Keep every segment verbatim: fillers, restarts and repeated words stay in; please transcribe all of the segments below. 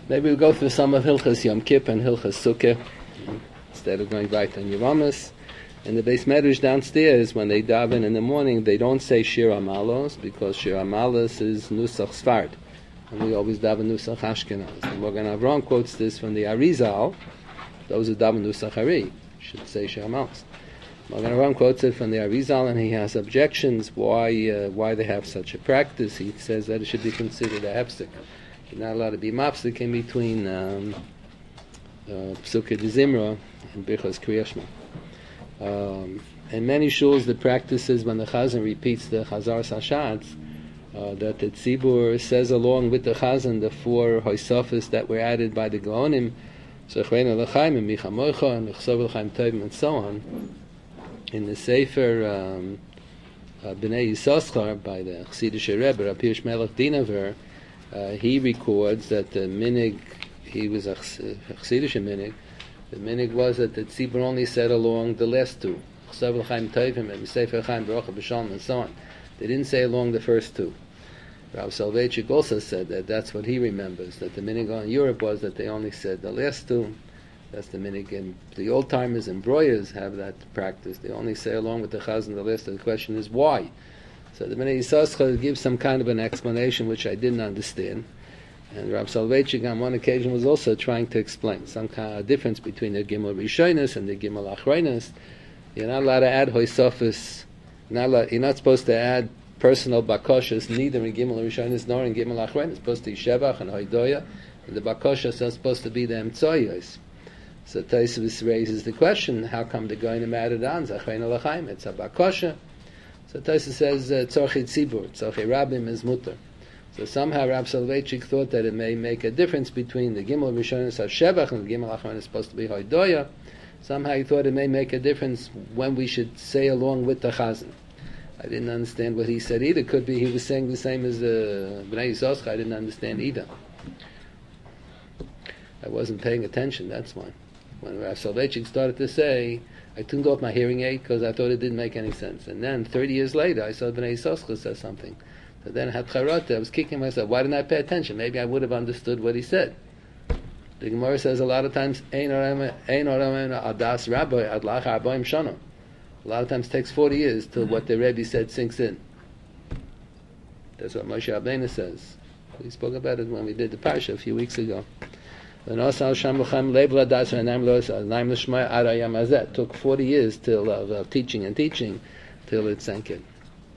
Maybe we'll go through some of Hilchas Yom Kippur and Hilchas Sukkah instead of going right on Yeramis. In the Beis Medrash downstairs, when they daven in the morning, they don't say Shir Amalos because Shir Amalos is Nusach Sfard, and we always daven Nusach Ashkenaz. And Morgan Avram quotes this from the Arizal. Those who daven Nusach Ari should say Shir Amalos. Morgan Avram quotes it from the Arizal, and he has objections why uh, why they have such a practice. He says that it should be considered a hefsek. You're not allowed to be mapsik in between um, uh, Psukkah de Zimra and Birchas Kriyas Shema. Um, in many shuls, the practice is when the Chazan repeats the Chazar Sashatz, uh, that the Tzibur says along with the Chazan the four Hoysafis that were added by the Gaonim, Zechreinu L'chaim and Micha Mocha and L'chsov L'chaim Tovim and so on. In the Sefer um, uh, Bnei Yissaschar by the Chassidish Rebbe, Rabbi Hirsch Melech Dinaver, uh, he records that the minig, he was a Chassidish minig, the minig was that the Tzibur only said along the last two, Chsav L'chaim Tovim and Sefer Chaim Baruch B'Shalom and so on. They didn't say along the first two. Rav Soloveitchik also said that that's what he remembers, that the minig in Europe was that they only said the last two. That's the minig, and the old-timers and broyers have that practice. They only say along with the Chazan the last. The question is why. So the Bnei Yissaschar gives some kind of an explanation which I didn't understand. And Rav Soloveitchik on one occasion was also trying to explain some kind of difference between the Gimel Rishonos and the Gimel Achronos. You're not allowed to add Hoysofis. You're not supposed to add personal bakoshas neither in Gimel Rishonos nor in Gimel Achronos. It's supposed to be Shevach and Hoidoya, and the bakoshas are supposed to be the Emtsoyos. So Tosfos raises the question: how come the Goyim added on Zechreinu L'chaim? It's a bakosha. So Tosfos says Tzorchei Tzibur, Tzorchei Rabim is mutter. So somehow Rav Soloveitchik thought that it may make a difference between the Gimel Rishonos HaShevach and the Gimel Achronos is supposed to be Hoidoya. Somehow he thought it may make a difference when we should say along with the Chazan. I didn't understand what he said either. Could be he was saying the same as the Bnei Yissaschar. I didn't understand either. I wasn't paying attention, that's why. When Rav Soloveitchik started to say, I tuned off my hearing aid because I thought it didn't make any sense. And then thirty years later, I saw Bnei Yissaschar say something. So then I had charata. I was kicking myself. Why didn't I pay attention? Maybe I would have understood what he said. The Gemara says a lot of times, Ein oram adas rabbi adlach arbaim shana. A lot of times it takes forty years till what the Rebbe said sinks in. That's what Moshe Rabbeinu says. We spoke about it when we did the parsha a few weeks ago. It took forty years till of uh, teaching and teaching till it sank in.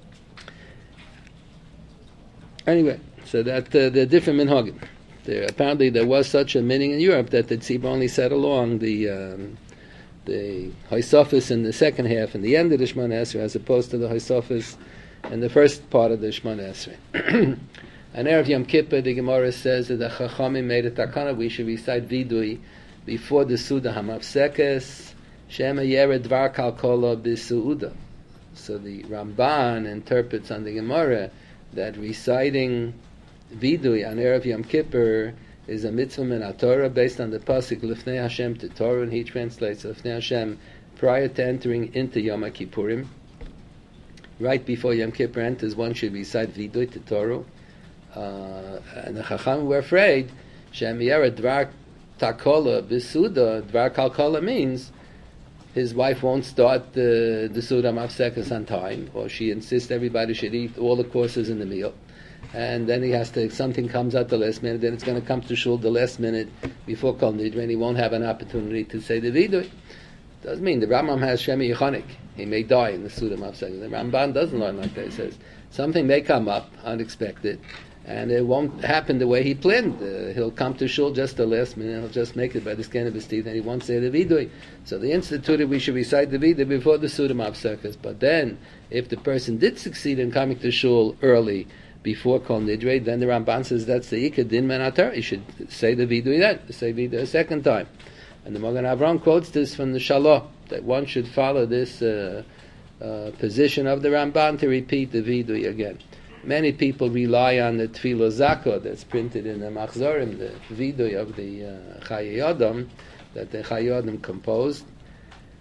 Anyway, so that uh, the different minhagim. There apparently there was such a meaning in Europe that the tzibur only said along the um, the Hoysofis in the second half and the end of the Shemona Esrei, as opposed to the Hoysofis in the first part of the Shemona Esrei. On Erev Yom Kippur, the Gemara says that the Chachamim made a takana. We should recite Vidui before the Suda Hamafsekes Shema Yered Dvar Kalkola B'Suuda. So the Ramban interprets on the Gemara that reciting Vidui on Erev Yom Kippur is a mitzvah min HaTorah based on the pasuk Lifnei Hashem to Torah, and he translates Lifnei Hashem prior to entering into Yom Kippurim. Right before Yom Kippur enters, one should recite Vidui to Torah. Uh, and the Chacham were afraid Shem Yera Dvar Takola B'Suda. Dvar Kalkola means his wife won't start the the Suda Mafsekas on time, or she insists everybody should eat all the courses in the meal, and then he has to, something comes at the last minute, then it's going to come to shul the last minute before Kol Nidre, and he won't have an opportunity to say the Vidui. Doesn't mean the Rambam has Shemi Yechonik. He may die in the Suda Mafsekas. The Ramban doesn't learn like that. He says something may come up unexpected, and it won't happen the way he planned. Uh, he'll come to shul just the last minute, he'll just make it by the skin of his teeth, and he won't say the vidui. So they instituted we should recite the vidui before the Suda Mafsekas. But then, if the person did succeed in coming to shul early, before Kol Nidre, then the Ramban says that's the Ikad Din Men HaTorah. You should say the vidui then, say vidui a second time. And the Magen Avram quotes this from the Shalah, that one should follow this uh, uh, position of the Ramban to repeat the vidui again. Many people rely on the Tefillah Zakah that's printed in the Machzorim, the vidui of the uh, Chayei Adam, that the Chayei Adam composed.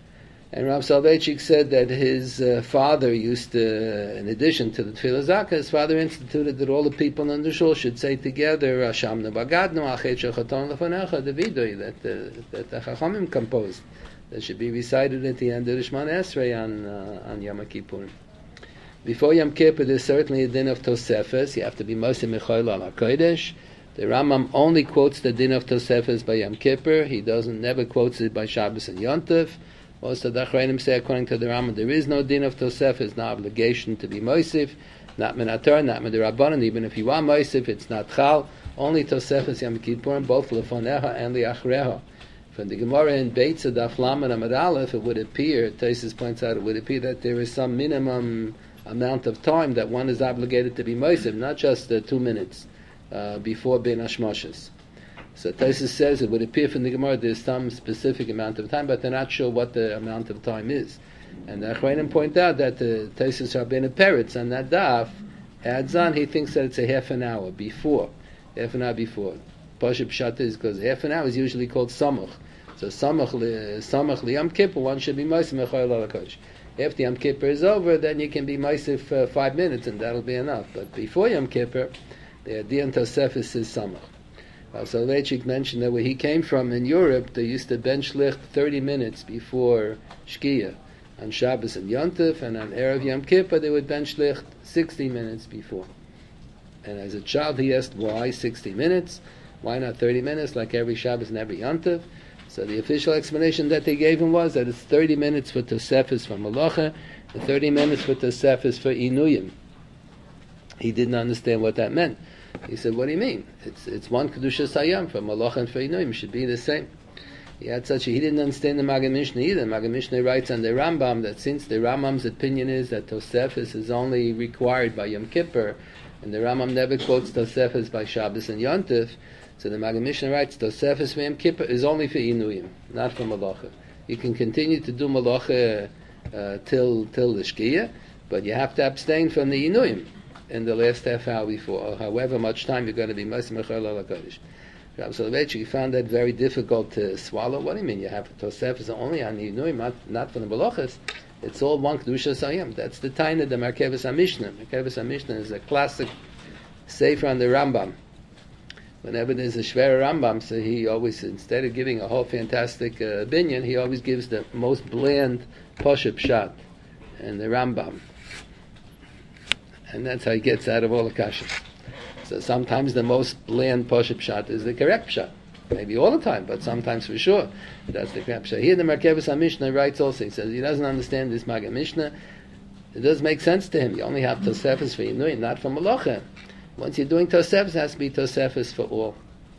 And Rav Soloveitchik said that his uh, father used to, in addition to the Tefillah Zakah, his father instituted that all the people in the shul should say together, Hashamnu Bagadnu, Achet Shechaton Lefanecha, the Vidui, that, uh, that the Chachamim composed, that should be recited at the end of the Shemona Esrei on, uh, on Yom Kippurim. Before Yom Kippur, there's certainly a din of Tosefes. You have to be Moshe Mechoil al HaKodesh. The Rambam only quotes the din of Tosefes by Yom Kippur. He doesn't, never quotes it by Shabbos and Yontif. Most of the Achrayim say, according to the Rambam, there is no din of Tosefes, no obligation to be Mosif, not Minator, not Midirabbanan. Even if you are Mosif, it's not Chal. Only Tosefes Yom Kippurim, both Lefoneha and Liachreha. From the Gemara in Beitza Daf Lamed Amud Aleph, it would appear, Taisus points out, it would appear that there is some minimum amount of time that one is obligated to be Mosif, not just uh, two minutes uh, before Ben Hashmoshes. So Taisus says it would appear from the Gemara there's some specific amount of time, but they're not sure what the amount of time is. And the Achrayim point out that the Taisus Rabbeinu Peretz on that daf adds on, he thinks that it's a half an hour before. Half an hour before. Pashup Pshat is because half an hour is usually called Samach. So Samach Samach Liyam Kippur, one should be Mosif Mechoil al HaKodesh. After Yom Kippur is over, then you can be Mosif for five minutes and that'll be enough. But before Yom Kippur, the idea in Tosefes is Samach. Rav Soloveitchik mentioned that where he came from in Europe, they used to bench licht thirty minutes before Shkia. On Shabbos and Yontif, and on Erev Yom Kippur, they would bench licht sixty minutes before. And as a child, he asked, why sixty minutes? Why not thirty minutes, like every Shabbos and every Yontif? So the official explanation that they gave him was that it's thirty minutes for Tosefes for Malacha, and thirty minutes for Tosefes for Inuyim. He didn't understand what that meant. He said, what do you mean? It's it's one Kedushas Hayam for Malacha and for Inuyim. Should be the same. He had such a, he didn't understand the Maggid Mishnah either. Maggid Mishnah writes on the Rambam that since the Rambam's opinion is that Tosefes is only required by Yom Kippur, and the Rambam never quotes Tosefes by Shabbos and Yontif, so the Maggid Mishnah writes Tosefes for Yom Kippur is only for Inuyim, not for Malacha. You can continue to do Malacha uh, till till the Shkia, but you have to abstain from the Inuyim in the last half hour before, or however much time you're going to be Moshe Mechoil al HaKodesh. Rav Soloveitchik found that very difficult to swallow. What do you mean? You have Tosefes only on the Inuyim, not, not for the Malachas. It's all one Kedushas Hayam. That's the Taina, the Merkevas HaMishnah. Merkevas HaMishnah is a classic sefer on the Rambam. Whenever there's a Shver Rambam, so he always, instead of giving a whole fantastic uh, opinion, he always gives the most bland Pashup Pshat in the Rambam. And that's how he gets out of all the kashas. So sometimes the most bland Pashup Pshat is the correct Pshat. Maybe all the time, but sometimes for sure that's the correct Pshat. Here the Merkevas HaMishnah writes also, he says he doesn't understand this Maggid Mishnah. It does make sense to him. You only have Tosefes for Inuyim, not for Malacha. Once you're doing Tosefes, it has to be Tosefes for all.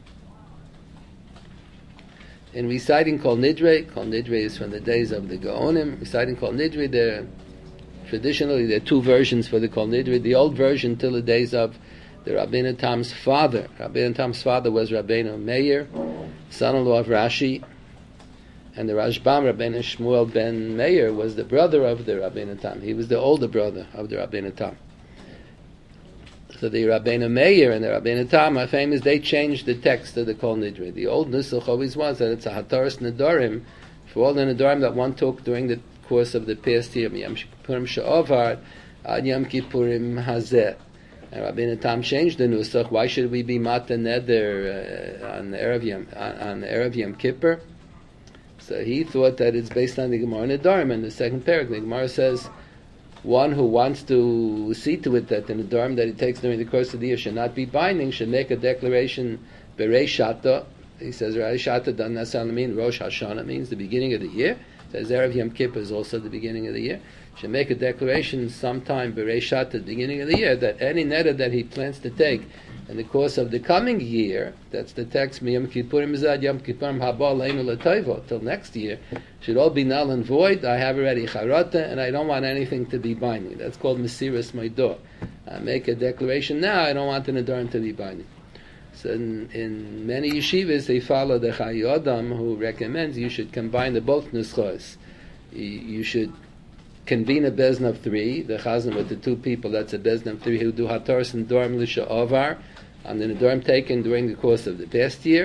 In reciting Kol Nidre, Kol Nidre is from the days of the Gaonim. Reciting Kol Nidre, there traditionally there are two versions for the Kol Nidre. The old version till the days of the Rabbeinu Tam's father. Rabbeinu Tam's father was Rabbeinu Meir, son-in-law of Rashi, and the Rashbam, Rabbeinu Shmuel ben Meir, was the brother of the Rabbeinu Tam. He was the older brother of the Rabbeinu Tam. So the Rabbeinu Meir and the Rabbeinu Tam are famous. They changed the text of the Kol Nidre. The old Nusach always was that it's a Hataras Nedarim for all the Nedarim that one took during the course of the past year. Yom Kippurim She'ovar ad Yom Kippurim Hazeh. And Rabbeinu Tam changed the Nusach. Why should we be Mata Neder uh, on Erev Yom on, on Erev Yom Kippur? So he thought that it's based on the Gemara Nedarim. And the second parak, the Gemara says, one who wants to see to it that the Nedarim that he takes during the course of the year should not be binding, should make a declaration Berei Shata. He says Berei Shata doesn't necessarily mean Rosh Hashanah, means the beginning of the year. It says Erev Yom Kippur is also the beginning of the year. Should make a declaration sometime Berei Shata at the beginning of the year that any neder that he plans to take in the course of the coming year, that's the text Yom Kippurim Zad Yom Kippurim Haba Leinu L'Toivo, till next year, should all be null and void. I have already charata, and I don't want anything to be binding. That's called Mesiras Moedah. I make a declaration now, I don't want the Nedarim to be binding. So in, in many yeshivas, they follow the Chai Adam, who recommends you should combine the both nuschos. You, you should convene a bezna of three, the chazan with the two people, that's a bezna of three, who do Hataras and Nedarim L'Sha'ovar, on the Nedarim taken during the course of the past year,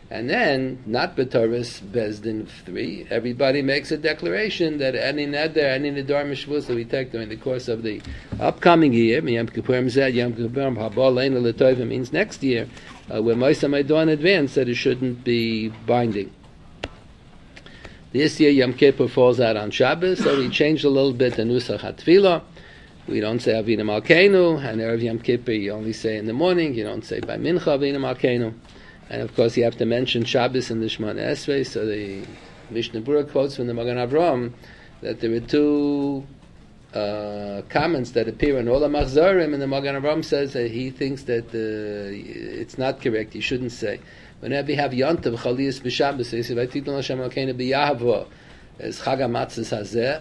And then, not B'Toras Bezdin three, everybody makes a declaration that any neder, any nedar mishvus that we take during the course of the upcoming year, Yom Kippurim Zed, Yom Kippurim Haba Leina L'Tovim means next year, uh, we're Moisam Edo in advance that it shouldn't be binding. This year Yom Kippur falls out on Shabbos, so we changed a little bit the Nusach HaTfilah. We don't say Avinu Malkeinu, and Erev Yom Kippur you only say in the morning, you don't say by Mincha Avinu Malkeinu. And of course, you have to mention Shabbos in the Shemona Esrei. So the Mishnah Berurah quotes from the Magen Avraham that there are two uh, comments that appear in all the Machzorim, and the Magen Avraham says that he thinks that uh, it's not correct. You shouldn't say whenever you have Yontav Chaliyas b'Shabbos, you say Vayitnu Hashem Elokeinu b'Yahavo as Chag HaMatzos Hazeh,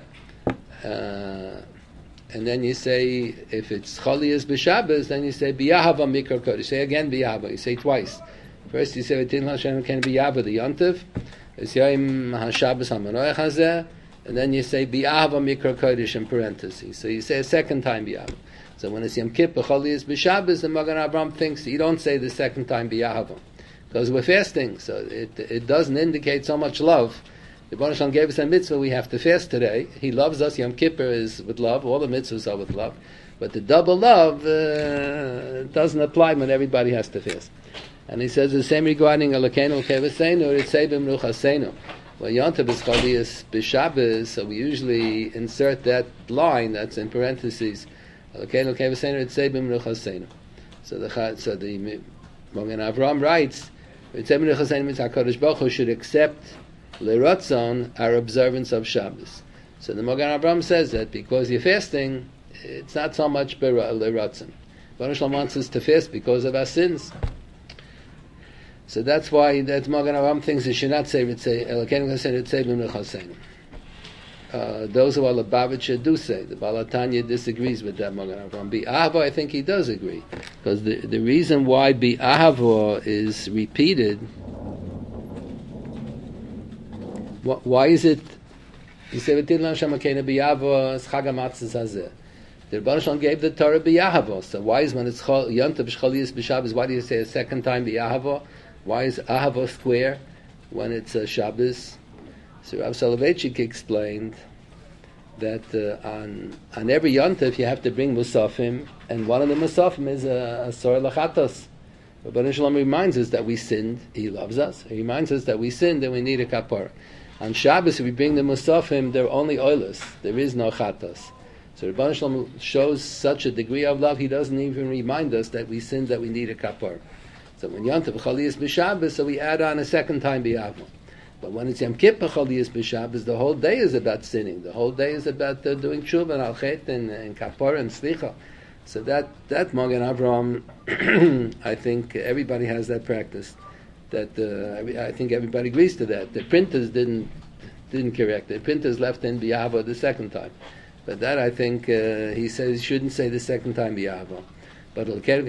uh, and then you say if it's Chaliyas b'Shabbos, then you say b'Yahava Mikra Kodesh. You say again b'Yahava. You say twice. First you say V'tin Hashem can be Yahva the Yontiv, it's Yom HaShabbos HaManoach Hazeh, and then you say B'Yahva Mikra Kodesh in parentheses. So you say a second time B'Yahva. So when it's Yom Kippur Chaliyas b'Shabbos, the Magen Avraham thinks you don't say the second time B'Yahva because we're fasting, so it it doesn't indicate so much love. The Baruch Shalom gave us a mitzvah, we have to fast today. He loves us. Yom Kippur is with love. All the mitzvahs are with love, but the double love uh, doesn't apply when everybody has to fast. And he says the same regarding Elokeinu Kevaseinu or Itzebim Ruchaseinu. Well, Yontav is Chaliyas b'Shabbos, so we usually insert that line that's in parentheses. Elokeinu Kevaseinu Itzebim Ruchaseinu. So the so the Magen Avraham writes, Itzebim Ruchaseinu means HaKadosh Baruch Hu should accept L'Ratzon our observance of Shabbos. So the Magen Avraham says that because you're fasting, it's not so much L'Ratzon. Baruch Shalom wants us to fast because of our sins. So that's why that Magen Avraham thinks you should not say Elokeinu Kevaseinu Ritzei Uh Those who are Lubavitcher do say. The Baal HaTanya disagrees with that Magen Avraham. B'Ahava, I think he does agree, because the the reason why B'Ahava is repeated. Why is it? He said V'tin Hashem Elokeinu b'Yahava Chag HaMatzos Hazeh. The Rebbeinu Shalom gave the Torah b'Yahava. So why is when it's Yontav Chaliyas b'Shabbos? Why do you say a second time b'Yahava? Why is Ahava square when it's uh, Shabbos? So Rav Soloveitchik explained that uh, on on every Yontav you have to bring Musafim, and one of the Musafim is a, a Sor Lachatos. Rebbeinu Shalom reminds us that we sinned. He loves us. He reminds us that we sinned and we need a kapara. On Shabbos, if we bring the Musafim, they're only oilus. There is no Chatos. So Rebbeinu Shalom shows such a degree of love, he doesn't even remind us that we sinned, that we need a kapara. So when Yontav Chaliyas b'Shabbos, so we add on a second time b'Yahava. But when it's Yom Kippur Chaliyas b'Shabbos, the whole day is about sinning. The whole day is about uh, doing tshuva and al-chet and, and kapara and slicha. So that that Magen Avraham, I think everybody has that practice. That uh, I think everybody agrees to that. The printers didn't didn't correct it. The printers left in b'Yahava the second time. But that I think uh, he says you shouldn't say the second time b'Yahava. But the Magen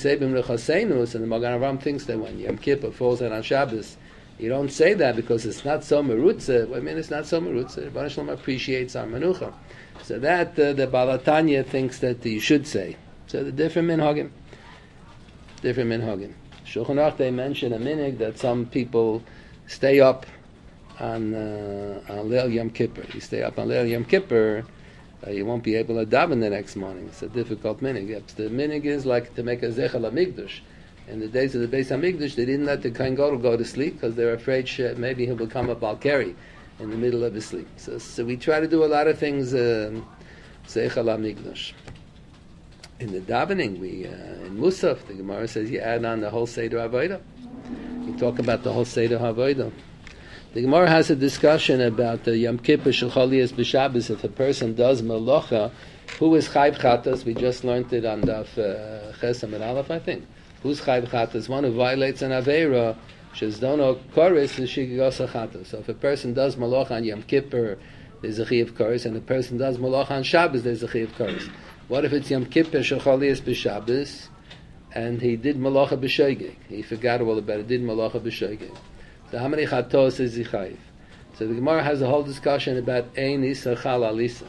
Avraham thinks that when Yom Kippur falls out on Shabbos, you don't say that because it's not so merutza. I mean, it's not so merutza. Rebbeinu Shalom appreciates our menucha. So that uh, the Baal HaTanya thinks that you should say. So the different minhagim, different minhagim. Shulchan Aruch, they mention a minhag that some people stay up on uh, on Leil Yom Kippur. You stay up on Leil Yom Kippur, Uh, you won't be able to daven the next morning. It's a difficult minig. The minig is like to make a zechel hamikdash. In the days of the Beis Hamikdash, they didn't let the Kohen Gadol go to sleep because they were afraid she, maybe he'll become a Balkari in the middle of his sleep. So, so we try to do a lot of things um, zechel hamikdash. In the davening, we uh, in Musaf, the Gemara says you add on the whole Seder Avodah. You talk about the whole Seder Avodah. The Gemara has a discussion about the Yom Kippur Shulchaliyas b'Shabbos. If a person does melacha, who is chayv chatas? We just learned it on Daf uh, Chesam and Aleph, I think. Who's chayv chatas? One who violates an aveira. Shezdono koris and shigigosa chatas. So if a person does melacha on Yom Kippur, there's a chiyuv koris, and a person does melacha on Shabbos, there's a chiyuv koris. What if it's Yom Kippur Shulchaliyas b'Shabbos, and he did melacha b'shoigeg? He forgot all about it. Did melacha b'shoigeg? So how many chatos is he chayiv? So the Gemara has a whole discussion about ein isa chal alisa.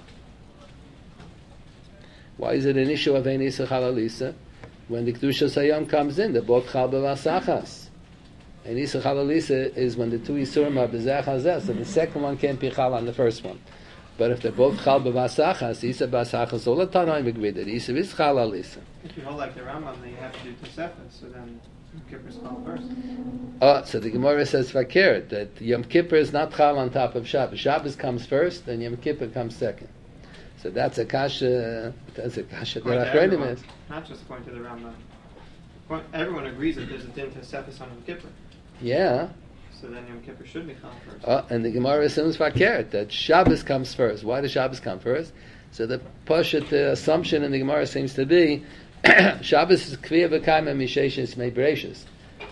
Why is it an issue of ein isa chal alisa? When the Kedusha Sayam comes in, they're both chal b'vasachas. And Isa Chalalisa is when the two Isurim are B'zeh Hazeh, so the second one can't be Chal on the first one. But if they're both Chal B'Vasachas, Isa B'Vasachas, all the Tanaim agree that Isa is Chalalisa. If you hold like the Rambam, then you have to do Tosefet, so then Yom Kippur is Chal first. Oh, so the Gemara says Fakir, that Yom Kippur is not Chal on top of Shabbos. Shabbos comes first, then Yom Kippur comes second. So that's a kasha, that's a kasha that Achronim is. Not just according to the Rambam. Point, everyone agrees that there's a din Tosefet on Yom Kippur. Yeah. So then Yom Kippur should be Chal first. Oh, and the Gemara assumes Fakir, that Shabbos comes first. Why does Shabbos come first? So the Poshet the assumption in the Gemara seems to be Shabbos is Kviyah V'Kaima Misheshis Mei Bereshis.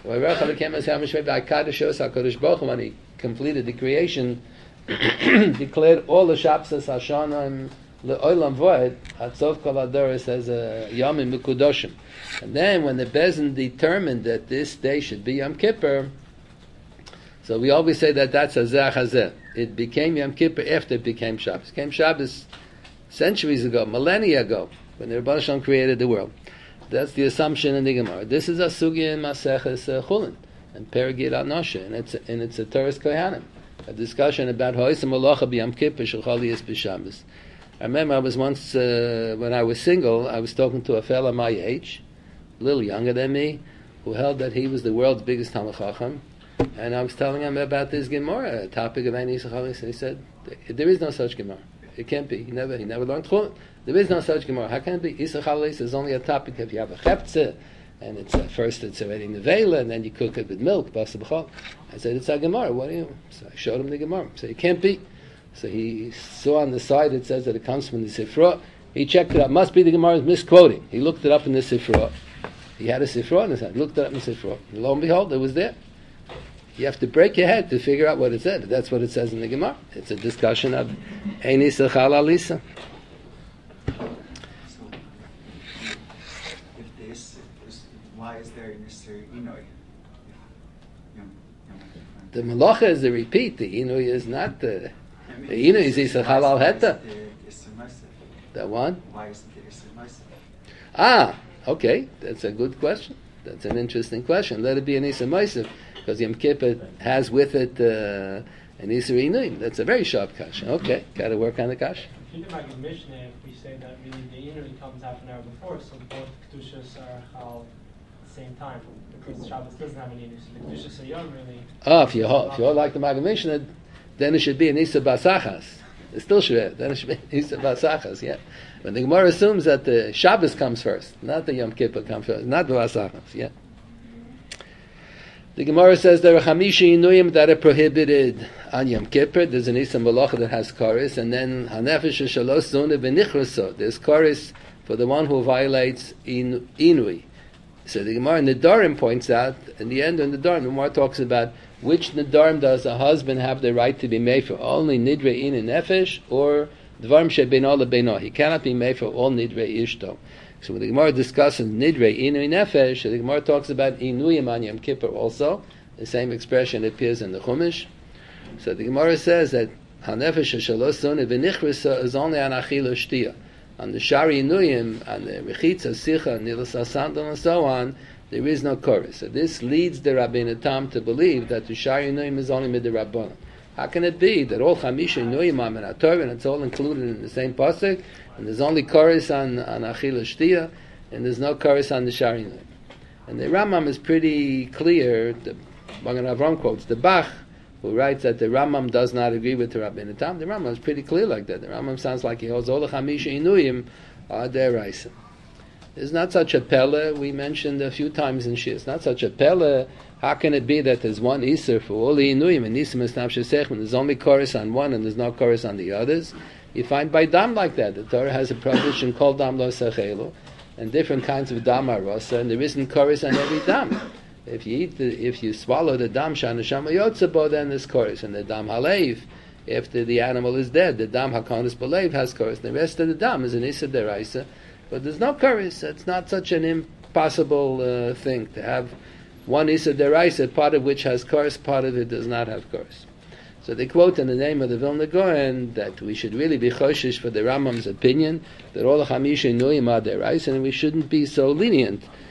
When he completed the creation, declared all the Shabbos Hashanah le'olam void, Hatzov Kol Adoros as a Yomim Mekudoshim. And then when the Bezin determined that this day should be Yom Kippur, so we always say that that's a Zeh Hazeh. It became Yom Kippur after it became Shabbos. It became Shabbos centuries ago, millennia ago, when the Rebbe Shalom created the world. That's the assumption in the Gemara. This is a sugya in Maseches uh, Chulin and Perigid Anosha, and it's and it's a Torah's Kohanim, a discussion about Ha'isa Malacha b'Yom Kippur Shechali b'Shabbos. I remember I was once uh, when I was single, I was talking to a fellow my age, a little younger than me, who held that he was the world's biggest Talmid Chacham, and I was telling him about this Gemara, a topic of Ani Yisachalis, and he said, "There is no such Gemara. It can't be. He never he never learned Chulin. There is no such Gemara. How can it be? Yisachalis is only a topic if you have a cheptze, and it's uh, first it's already nevela, and then you cook it with milk. Basa b'chol." I said, "It's a Gemara. What do you?" So I showed him the Gemara. So it can't be. So he saw on the side it says that it comes from the Sifra. He checked it out. Must be the Gemara's misquoting. He looked it up in the Sifra. He had a Sifra in his hand. Looked it up in the Sifra. And lo and behold, it was there. You have to break your head to figure out what it said. That's what it says in the Gemara. It's a discussion of Eini Sechal Alisa. So, if this is, why is there Mister Inoi? The Malacha is the repeat. The Inui is not the... I mean, the Inui is Yisachal Al Heta. That one? Why isn't there Yisr Maaseh? Ah, okay. That's a good question. That's an interesting question. Let it be an Yisr Maaseh, because Yom Kippur has with it uh, an Yisr Inuim. That's a very sharp kasha. Okay, got to work on the kasha. If you like in Mishnah, if we say that really the Inuim comes half an hour before, so both Kedushas are Chal at the same time, because Shabbos doesn't have an Inuim, so the Kedushas are young really. Oh, if you hold, if you hold like the Maggid Mishnah, then it should be an Yisr Basachas. It still should. Then it should be Yisr Basachas. Yeah, but the Gemara assumes that the Shabbos comes first, not the Yom Kippur comes first, not the Basachas. Yeah. The Gemara says there are Chamishi Inuyim that are prohibited on Yom Kippur. There's an Yisr Malacha that has chorus, and then Hanefesh Shalos Zone B'Nichraso. There's chorus for the one who violates in, Inui. So the Gemara in the Nedarim points out, in the end of the Nedarim, the Gemara talks about which Nedarim does a husband have the right to be made for, only Nidre In and Nefesh, or Dvarim Shebeino Lebeino. He cannot be made for all Nidre Ishto. So when the Gemara discusses Nidre Inui Nefesh, the Gemara talks about Inuyim on Yom Kippur also. The same expression appears in the Chumash. So the Gemara says that Hanefesh Shalos Zone V'Nichrisa is only on Achila Shtia. On the Shari Inuyim, on the Rechitza, Sicha, Nilas Asandal, and so on, there is no chorus. So this leads the Rabbeinu Tam to believe that the Shari Inuyim is only Mid Rabbanan. How can it be that all Chamisha Inuyim are in Torah and it's all included in the same pasuk, and there's only chorus on on Achila Shtia, and there's no chorus on the Shari Inuyim? And the Rambam is pretty clear. The Magen Avram quotes the Bach, who writes that the Rambam does not agree with the Rabbeinu Tam. The Rambam is pretty clear like that. The Rambam sounds like he holds all the Chamisha Inuyim are deraisa. There's not such a pella. We mentioned a few times in Shir. It's not such a pella. How can it be that there's one Isser for all the Inuyim and Nisim is Nafshesech when there's only chorus on one and there's no chorus on the others? You find by Dam like that. The Torah has a prohibition called Dam Lo Sechelu, and different kinds of Dam Arosa, and there isn't chorus on every Dam. If you eat, the, if you swallow the Dam Shanashama Yotzabo, then there's chorus, and the Dam Halev, after the animal is dead, the Dam Hakonis Balev has chorus. The rest of the Dam is an Issa Deraisa, but there's no chorus. It's not such an impossible uh, thing to have one Issa Deraisa, part of which has chorus, part of it does not have chorus. So they quote in the name of the Vilna Gaon that we should really be choshish for the Rambam's opinion that all the Chamisha Inuyim are Deraisa, and we shouldn't be so lenient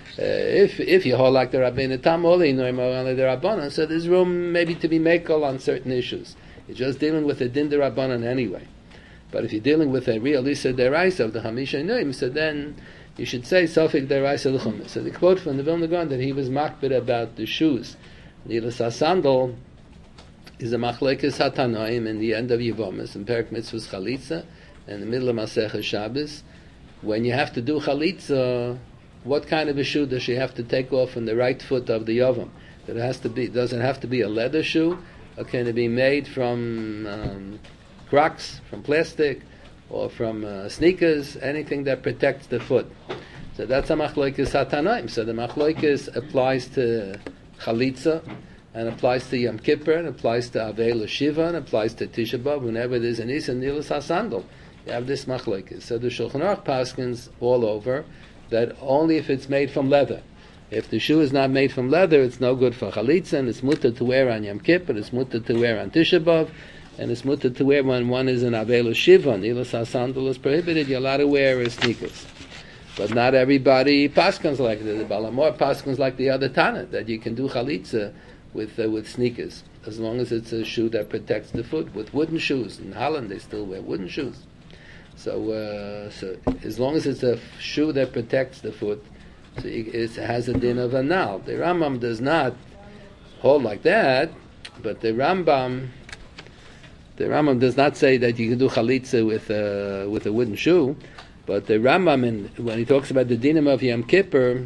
Uh, if if you hold like the Rabbeinu Tam, only no only the Rabbanan, so there's room maybe to be makel on certain issues. You're just dealing with a din de Rabbanan anyway. But if you're dealing with a real Issa Deraisa of the Hamisha Noim, so then you should say Sofik Deraisa L'chumis. So the quote from the Vilna Gaon that he was makbid about the shoes, Nilas HaSandal, is a machlekes hatanoim in the end of Yevomis, in Perek Mitzvahs Chalitza, in the middle of Masechah Shabbos. When you have to do Chalitza, what kind of a shoe does she have to take off from the right foot of the Yovam? That it has to be, does it have to be a leather shoe, or can it be made from um, Crocs, from plastic, or from uh, sneakers, anything that protects the foot? So that's a machlekes hatanoim. So the machlekes applies to Chalitza, and applies to Yom Kippur, and applies to Avei Shiva, and applies to Tisha B'Av. Whenever there's an Isa Nilas HaSandal, you have this machlekes. So the Shulchan Aruch paskins all over that only if it's made from leather. If the shoe is not made from leather, it's no good for Chalitza, and it's mutter to wear on Yom Kippur, it's mutter to wear on Tisha B'Av, and it's mutter to wear when one is in Avei Shiva. Nilas HaSandal is prohibited. You're allowed to wear sneakers. But not everybody paskins like that. The Balamor paskins like the other Tana, that you can do Chalitza with uh, with sneakers, as long as it's a shoe that protects the foot. With wooden shoes, in Holland they still wear wooden shoes. So, uh, so as long as it's a f- shoe that protects the foot, so it has a din of anal. The Rambam does not hold like that, but the Rambam, the Rambam does not say that you can do chalitza with uh, with a wooden shoe. But the Rambam, in, when he talks about the dinim of Yom Kippur,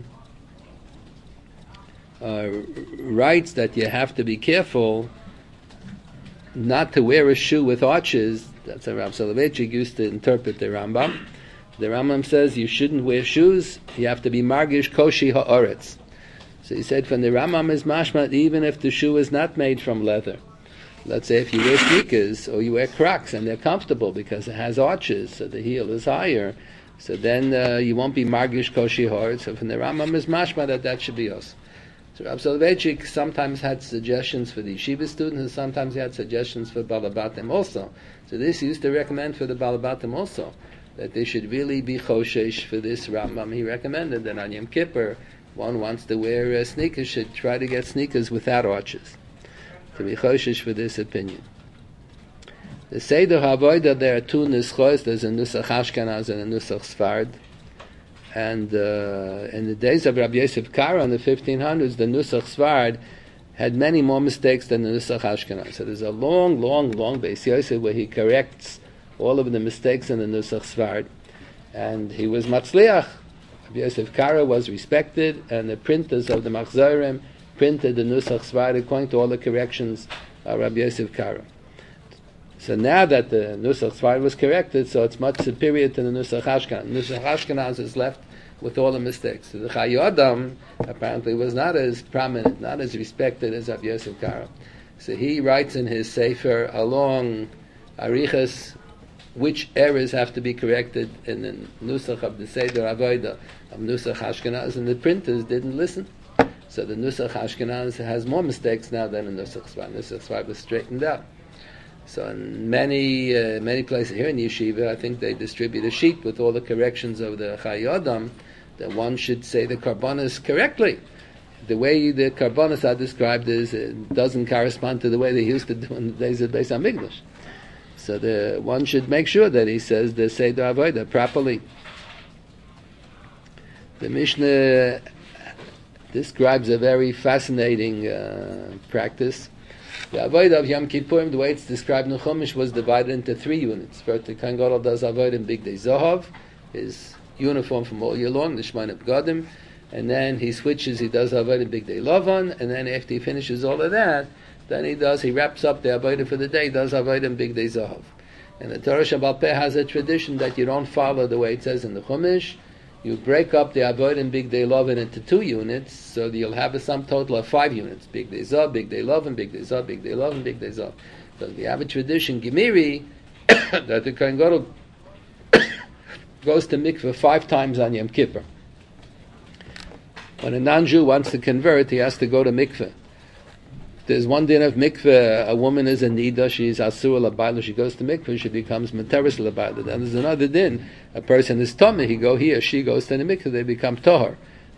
Uh, writes that you have to be careful not to wear a shoe with arches. That's how Rav Soloveitchik used to interpret the Rambam. The Rambam says you shouldn't wear shoes, you have to be margish koshi ha'oretz. So he said from the Rambam is mashma, even if the shoe is not made from leather. Let's say if you wear sneakers or you wear Crocs and they're comfortable because it has arches, so the heel is higher, so then uh, you won't be margish koshi ha'oretz. So from the Rambam is mashma that that should be us. So Rav Soloveitchik sometimes had suggestions for the yeshiva students, and sometimes he had suggestions for Balabatim also. So this he used to recommend for the Balabatim also, that they should really be choshesh for this Rambam. He recommended that on Yom Kippur, one wants to wear uh, sneakers, should try to get sneakers without arches, to be choshesh for this opinion. The Seder HaAvodah, there are two nuschos, there's a Nusach Ashkenaz and a Nusach Sfard. And uh, in the days of Rabbi Yosef Karo in the fifteen hundreds, the Nusach Sfard had many more mistakes than the Nusach Ashkenaz. So there's a long, long, long Beis Yosef where he corrects all of the mistakes in the Nusach Sfard. And he was Matzliach. Rabbi Yosef Karo was respected, and the printers of the Machzorim printed the Nusach Sfard according to all the corrections of Rabbi Yosef Karo. So now that the Nusach Sfard was corrected, so it's much superior to the Nusach Ashkenaz. Nusach Ashkenaz is left with all the mistakes. So the Chayei Adam apparently was not as prominent, not as respected as Rabbi Yosef Karo. So he writes in his Sefer along Arichas which errors have to be corrected in the Nusach of the Seder Avodah of Nusach Ashkenaz, and the printers didn't listen. So the Nusach Ashkenaz has more mistakes now than the Nusach Sfard. Nusach Sfard was straightened out. So in many uh, many places here in Yeshiva, I think they distribute a sheet with all the corrections of the Chayei Adam, that one should say the Karbonos correctly. The way the Karbonos are described is it doesn't correspond to the way they used to do in the days of Beis HaMikdash. So the one should make sure that he says the Seder Avodah properly. The Mishnah describes a very fascinating uh, practice. The Avodah of Yom Kippurim, the way it's described in Chumash, was divided into three units. First, the Kohen Gadol does Avodah in Big Day Zohav, his uniform from all year long, the Shemona Begadim, and then he switches, he does Avodah in Big Day Lavan, and then after he finishes all of that, then he does, he wraps up the Avodah for the day, does Avodah in Big Day Zohav. And the Torah Shabbal Peh has a tradition that you don't follow the way it says in the Chumash. You break up the Avodah in Big Day Lavan into two units, so that you'll have a sum total of five units. Big Day Zav, Big Day Lavan, Big Day Zav, Big Day Lavan, Big Day Zav. So we have a tradition, Gemiri, that the Kohen Gadol goes to mikveh five times on Yom Kippur. When a non-Jew wants to convert, he has to go to mikveh. There's one din of mikveh, a woman is a nida, she is asur l'bayla, she goes to mikveh, she becomes materis l'bayla. Then there's another din, a person is tummy, he go here, she goes to the mikveh, they become tohar.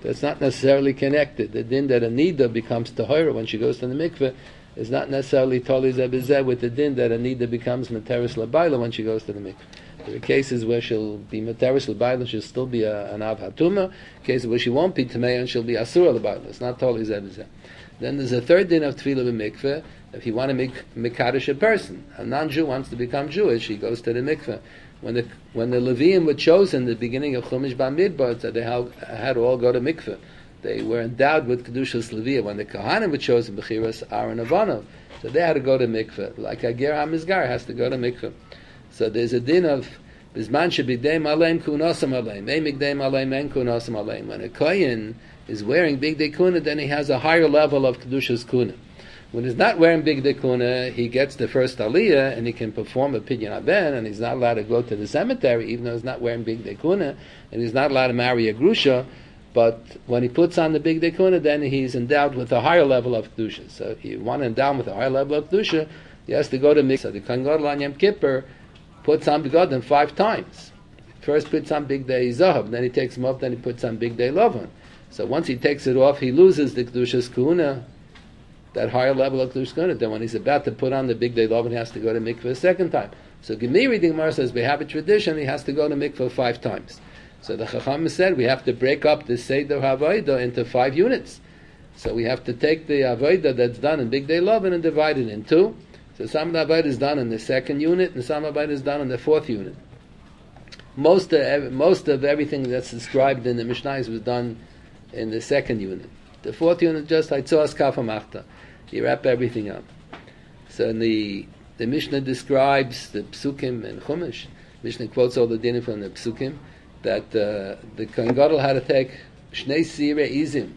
That's not necessarily connected. The din that a nida becomes tahora when she goes to the mikveh is not necessarily totally zebizeh with the din that a nida becomes materis labayla when she goes to the mikveh. There are cases where she'll be materis labayla, she'll still be a, an av hatuma. Cases where she won't be tamei and she'll be asura labayla. It's not totally zebizeh. Then there's a third din of tefillah b'mikveh. If you want to make mekadosh a person, a non-Jew wants to become Jewish, he goes to the mikveh. When the when the Leviim were chosen at the beginning of Chumash Bamidbar, so they had, had to all go to mikveh. They were endowed with kedushas Leviah. When the Kohanim were chosen, Bechiras Aaron Avanav, so they had to go to mikveh. Like a ger hamizgar has to go to mikveh. So there's a din of bizman shebigdei aleim kunasam aleim, ein migdei aleim en kunasam aleim. When a kohen is wearing bigdei kuna, then he has a higher level of kedushas kuna. When he's not wearing bigdei kuna, he gets the first aliyah and he can perform a pidyon haben, and he's not allowed to go to the cemetery, even though he's not wearing bigdei kuna, and he's not allowed to marry a grusha. But when he puts on the bigdei kuna, then he's endowed with a higher level of kedusha. So if you want to endow him with a higher level of kedusha, he has to go to mikveh. So the Kohen Gadol on Yom Kippur puts on begotten five times. First puts on bigdei zahav, then he takes him off, then he puts on bigdei lavan. So once he takes it off, he loses the kedushas kuna, that higher level of kedushas kuna. Then when he's about to put on the bigdei lavan, he has to go to mikveh a second time. So Gemiri the Gemara says we have a tradition, he has to go to mikveh five times. So the Chacham said we have to break up the Seder HaAvodah into five units. So we have to take the Avodah that's done in Bigdei Lavan and divide it in two. So some of the Avodah is done in the second unit, and some of the Avodah is done in the fourth unit. Most of, most of everything that's described in the Mishnayos was done in the second unit. The fourth unit just Haitzoas Kafamachta. You wrap everything up. So in the, the Mishnah describes the Psukim and Chumash. Mishnah quotes all the dinim from the Psukim, that uh, the Kohen Gadol had to take Shnei Sirei Izim,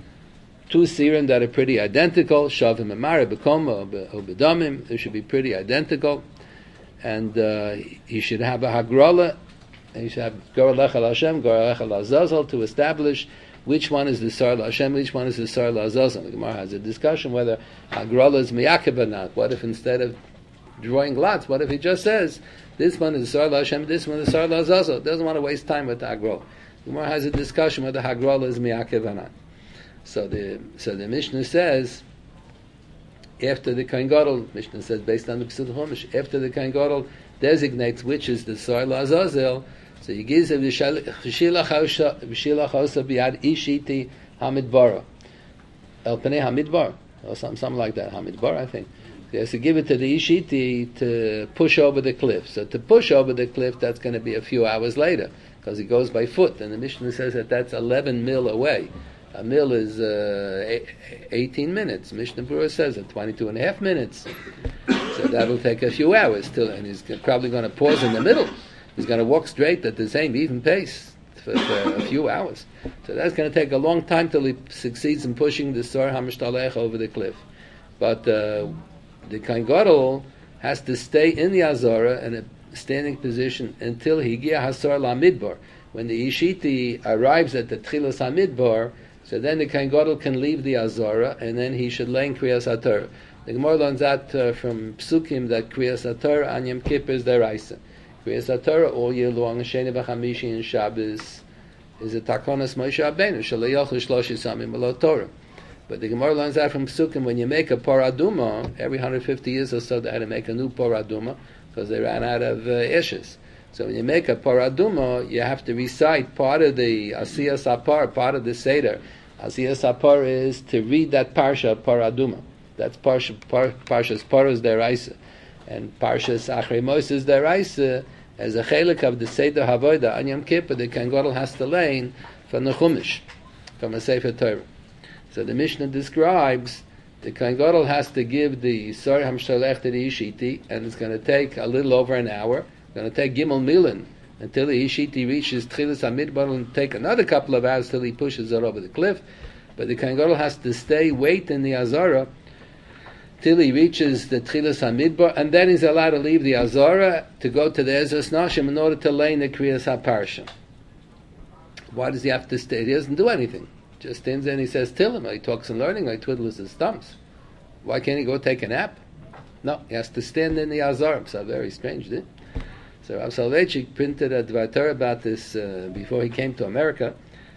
two Sirim that are pretty identical, Shavim and Mara, Bekoma, or Bedamim, they should be pretty identical, and uh, he should have a Hagrola, and he should have Goralech al Hashem, Goralech al Azazel, to establish which one is the Sar Hashem, which one is the Sar Azazel. The Gemara has a discussion whether Hagrola is Miyakib or not. What if instead of drawing lots, what if he just says, this one is Sar Hashem, this one is Sar Azazel? Doesn't want to waste time with the Hagrola. The Gemara has a discussion whether Hagrola is Miyakib or not. So the so the Mishnah says, after the Kohen Gadol, Mishnah says based on the Pesach Chumash, after the Kohen Gadol designates which is the Sar Azazel, so he gives him the Shilach Hosa Biad Ishiti Hamidbara, El Panei Hamidbar, or something, something like that, Hamidbar, I think. He has to give it to the Ishiti to push over the cliff. So to push over the cliff, that's going to be a few hours later, because he goes by foot, and the Mishnah says that that's eleven mil away. A mil is uh, eighteen minutes. Mishnah Berurah says that twenty-two and a half minutes. So that'll take a few hours till, and he's probably going to pause in the middle. He's going to walk straight at the same even pace for, for a few hours. So that's going to take a long time till he succeeds in pushing the Sar HaMishtalech over the cliff. But uh, the Kohen Gadol has to stay in the Azara in a standing position until he Higia Hasar LaMidbar. When the Ishiti arrives at the Tchilas HaMidbar, so then the Kohen Gadol can leave the Azara, and then he should lay in Kriyas HaTorah. The Gemara learns that uh, from Psukim that Kriyas HaTorah on Yom Kippur is deraisa. Kriyas HaTorah all year long, Sheni B'Chamishi and Shabbos, is a Takonas Moshe Rabbeinu, Shalei Yochel Shlosh Yisamim B'lo Torah. But the Gemara learns that from Psukim, when you make a Paraduma, every one hundred fifty years or so they had to make a new Paraduma, because they ran out of uh, ashes. So when you make a Paraduma, you have to recite part of the Asiyas Sapar, part of the Seder. Asiyas Sapar is to read that Parsha Paraduma. That's Parsha, par, Parshas Paras Deraisa. And Parshas Achrei Moses Deraisa, as a chelik of the Seder Havodah on Yom Kippur, the Kohen Gadol has to learn from the Chumash, from a Sefer Torah. So the Mishnah describes the Kohen Gadol has to give the Sar HaMishtalech to the Ishiti, and it's going to take a little over an hour. It's going to take Gimel Milan until the Ishiti reaches Tchilas HaMidbar, and take another couple of hours till he pushes it over the cliff. But the Kohen Gadol has to stay, wait in the Azara till he reaches the Tchilas HaMidbar, and then he's allowed to leave the Azara to go to the Ezras Nashim in order to lay in the Kriyas HaParsha. Why does he have to stay? He doesn't do anything. Just stands there and he says Tillim. He talks and learning, he twiddles his thumbs. Why can't he go take a nap? No, he has to stand in the Azara. So very strange, didn't it? So Rav Soloveitchik printed a Dvar Torah about this uh, before he came to America.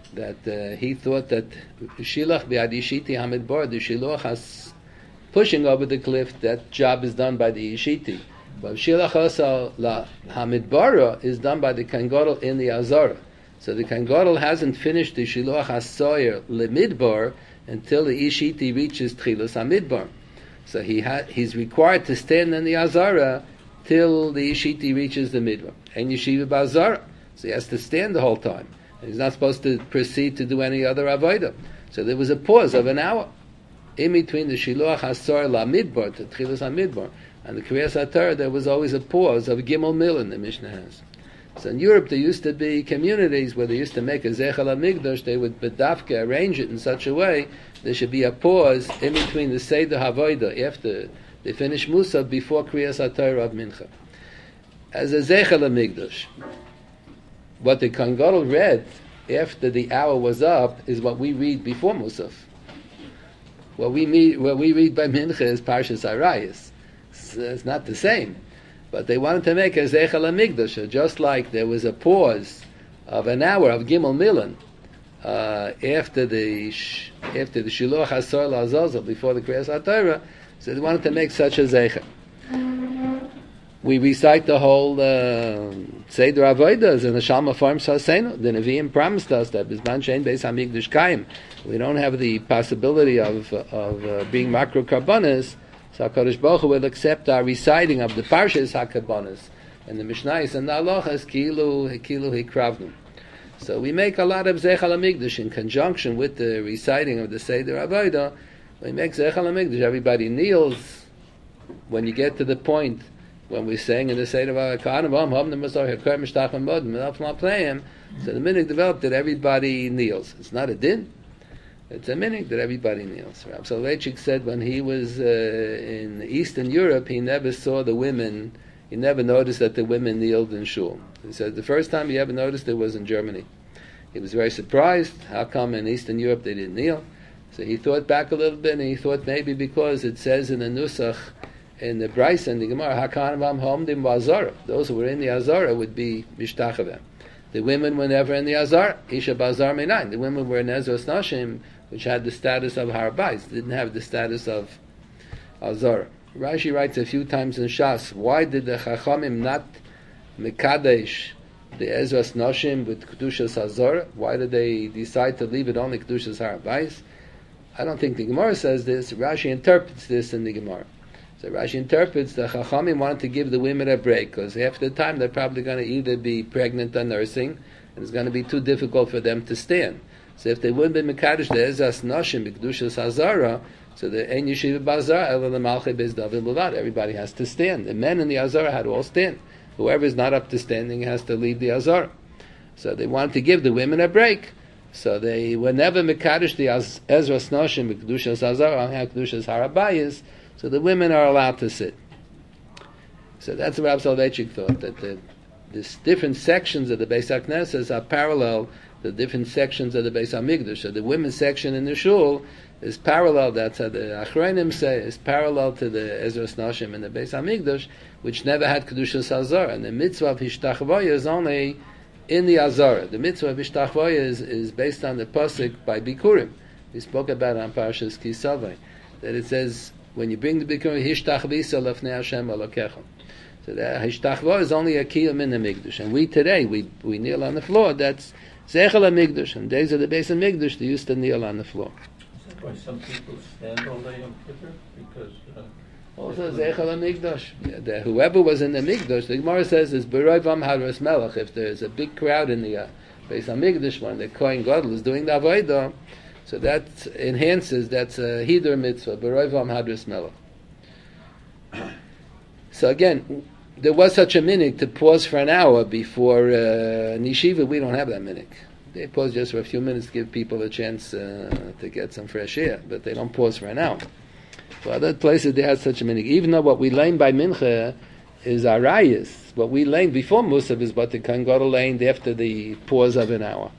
that uh, he thought that Shilach Bi'ad Yishiti Hamidbar, the Shiloach has pushing over the cliff, that job is done by the Yishiti. But Shilach Asa La Hamidbara is done by the Kangodol in the Azara. So the Kangodol hasn't finished the Shiloach HaSoyer Lemidbar until the Yishiti reaches Tchilas Hamidbar. So he ha- he's required to stand in the Azara till the Yishiti reaches the Midbar. And Yeshiva Ba'azara. So he has to stand the whole time. And he's not supposed to proceed to do any other avodah. So there was a pause of an hour in between the Shiloach HaSor LaMidbar to Tchilas HaMidbar and the Kriyas HaTorah. There was always a pause of Gimel Milan, the Mishnah has. So in Europe there used to be communities where they used to make a Zechel HaMikdash. They would bedavka arrange it in such a way there should be a pause in between the Seder HaVodah after they finish Musaf before Kriyas HaTorah of Mincha. As a Zechel HaMikdash, what the Kangadol read after the hour was up is what we read before Musaf. What we, meet, what we read by Mincha is Parshas Arayis. It's, it's not the same. But they wanted to make a Zechel HaMikdash, just like there was a pause of an hour of Gimel Milan uh, after the after the Shiloach HaSor LaAzazel, before the Kriyas HaTorah, so they wanted to make such a Zechel. We recite the whole uh, Seder Avodas in the Shalma Farms Hasenu. The Nevi'im promised us that Bizman Shein Beis HaMikdash Kaim. We don't have the possibility of of uh, being Makro Karbonis, so HaKadosh Baruch Hu will accept our reciting of the Parshas HaKarbonis and the Mishnayos and the Halachas Kilu Kilu Hikravnu. So we make a lot of Zechel HaMikdash in conjunction with the reciting of the Seder Avodah. We make Zechel HaMikdash. Everybody kneels when you get to the point when we're saying in the Seder Avodah, so the minhag developed that everybody kneels. It's not a din. It's a minhag that everybody kneels. Rav Soloveitchik said when he was uh, in Eastern Europe, he never saw the women, he never noticed that the women kneeled in shul. He said the first time he ever noticed it was in Germany. He was very surprised. How come in Eastern Europe they didn't kneel? So he thought back a little bit, and he thought maybe because it says in the Nusach, in the Bryce and the Gemara, Hakanavam Homdim Vazara. Those who were in the Azara would be Mishtachavem. The women were never in the Azara. Isha Bazar Meinayin. The women were in Ezras Nashim, which had the status of Harbais, didn't have the status of Azara. Rashi writes a few times in Shas, why did the Chachamim not Mekadesh the Ezras Nashim with Kedushas Azara? Why did they decide to leave it only Kedushas Harbais? I don't think the Gemara says this. Rashi interprets this in the Gemara. So Rashi interprets the Chachamim wanted to give the women a break because half the time they're probably going to either be pregnant or nursing, and it's going to be too difficult for them to stand. So if they wouldn't be Mekadosh the Ezras Nashim B'Kedushas Hazara, so the Ein Yeshiva Bazar Ela L'Malchei Beis David Levad, everybody has to stand. The men in the Hazara had to all stand. Whoever is not up to standing has to leave the Hazara. So they wanted to give the women a break. So they were never Mekadosh the Ezras Nashim B'Kedushas Hazara, only Kedushas Harabayis. So the women are allowed to sit. So that's what Rav Soloveitchik thought, that the this different sections of the Beis HaKnesses are parallel to different sections of the Beis HaMikdash. So the women's section in the shul is parallel, that's how the Achronim say, is parallel to the Ezras Nashim in the Beis HaMikdash, which never had Kedushas Hazara. And the mitzvah of Hishtachvaya is only in the Hazara. The mitzvah of Hishtachvaya is, is based on the pasuk by Bikurim. We spoke about it on Parashas Kisavai, that it says, when you bring the Bikurim, Hishtach v'isa lefnei Hashem alokecha. So the Hishtachva is only a kiyum in the Mikdash. And we today, we we kneel on the floor, that's Zechel HaMikdash. And days of the Beis HaMikdash, they used to kneel on the floor. Is that why some people stand all day on Kippur? Because... Uh, also Zechel HaMikdash. Yeah, the, whoever was in the Mikdash, the Gemara says, is Beroivam Hadras Melech. If there's a big crowd in the uh, Beis HaMikdash, when the Kohen Gadol is doing the Avodah, so that enhances, that's a Hidur mitzvah, Beroivam Hadras Melech. So again, there was such a minhag to pause for an hour before uh, Nishiva. We don't have that minhag. They pause just for a few minutes to give people a chance uh, to get some fresh air, but they don't pause for an hour. For other places, they have such a minhag. Even though what we learn by Mincha is Arayas, what we learned before Musaf is what the Kohen Gadol learned after the pause of an hour.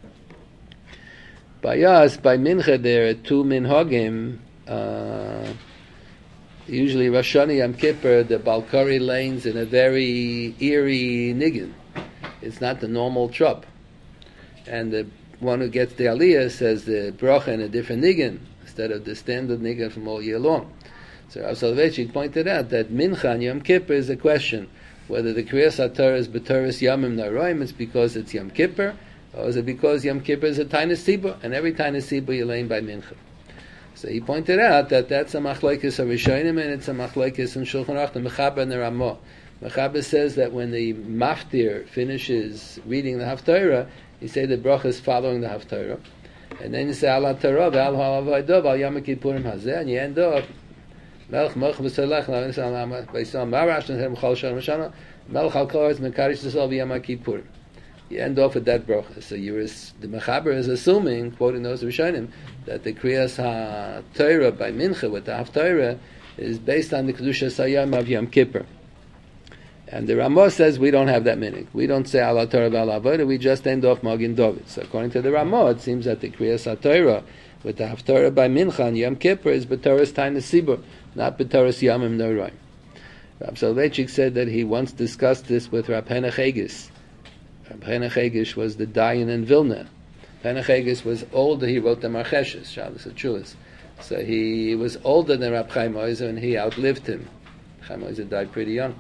By us, by Mincha, there are two minhagim. Uh, usually Rosh Hashanah Yom Kippur, the Balkari lanes in a very eerie niggin. It's not the normal trup. And the one who gets the aliyah says the bracha in a different niggin instead of the standard niggin from all year long. So Rav Soloveitchik pointed out that mincha and Yom Kippur is a question whether the Kriyas HaTorah is b'Toras Yamim Naroim, it's because it's Yom Kippur, or is it because Yom Kippur is a Tainus Sibur, and every Tainus Sibur you're laying by mincha. So he pointed out that that's a machlokes of Rishonim and it's a machlokes in Shulchan Aruch, the Mechaber and the Ramah. Mechaber says that when the maftir finishes reading the Haftarah, you say the bracha is following the Haftarah, and then you say Al HaTorah, Al HaAvaydav, Al Yom Kippurim Hazeh, and you end up Melech Melech B'Salech, B'Yisrael Marash, and Chol Shalom Shana, Melech Al Koretz, Mekarish T'Sol V'Yom Kippurim. You end off with that bracha. So you is, the Mechaber is assuming, quoting those Rishonim, that the Kriyas HaTorah by Mincha with the Haftarah is based on the Kedusha Sayam of Yom Kippur. And the Ramah says we don't have that minhag. We don't say Al HaTorah V'Al HaAvodah, we just end off Magen David. So according to the Ramah, it seems that the Kriyas HaTorah with the Haftarah by Mincha and Yom Kippur is B'Toras Tainus Sibur, not B'Toras Yamim Noraim. Rav Soloveitchik said that he once discussed this with Rab Henoch Egis. Rab Henoch Egis was the Dayan in Vilna. Henoch Egis was older, he wrote the Marcheshes, Shabbos Achulis. So he was older than Rab Chaim Oizer and he outlived him. Chaim Oizer died pretty young.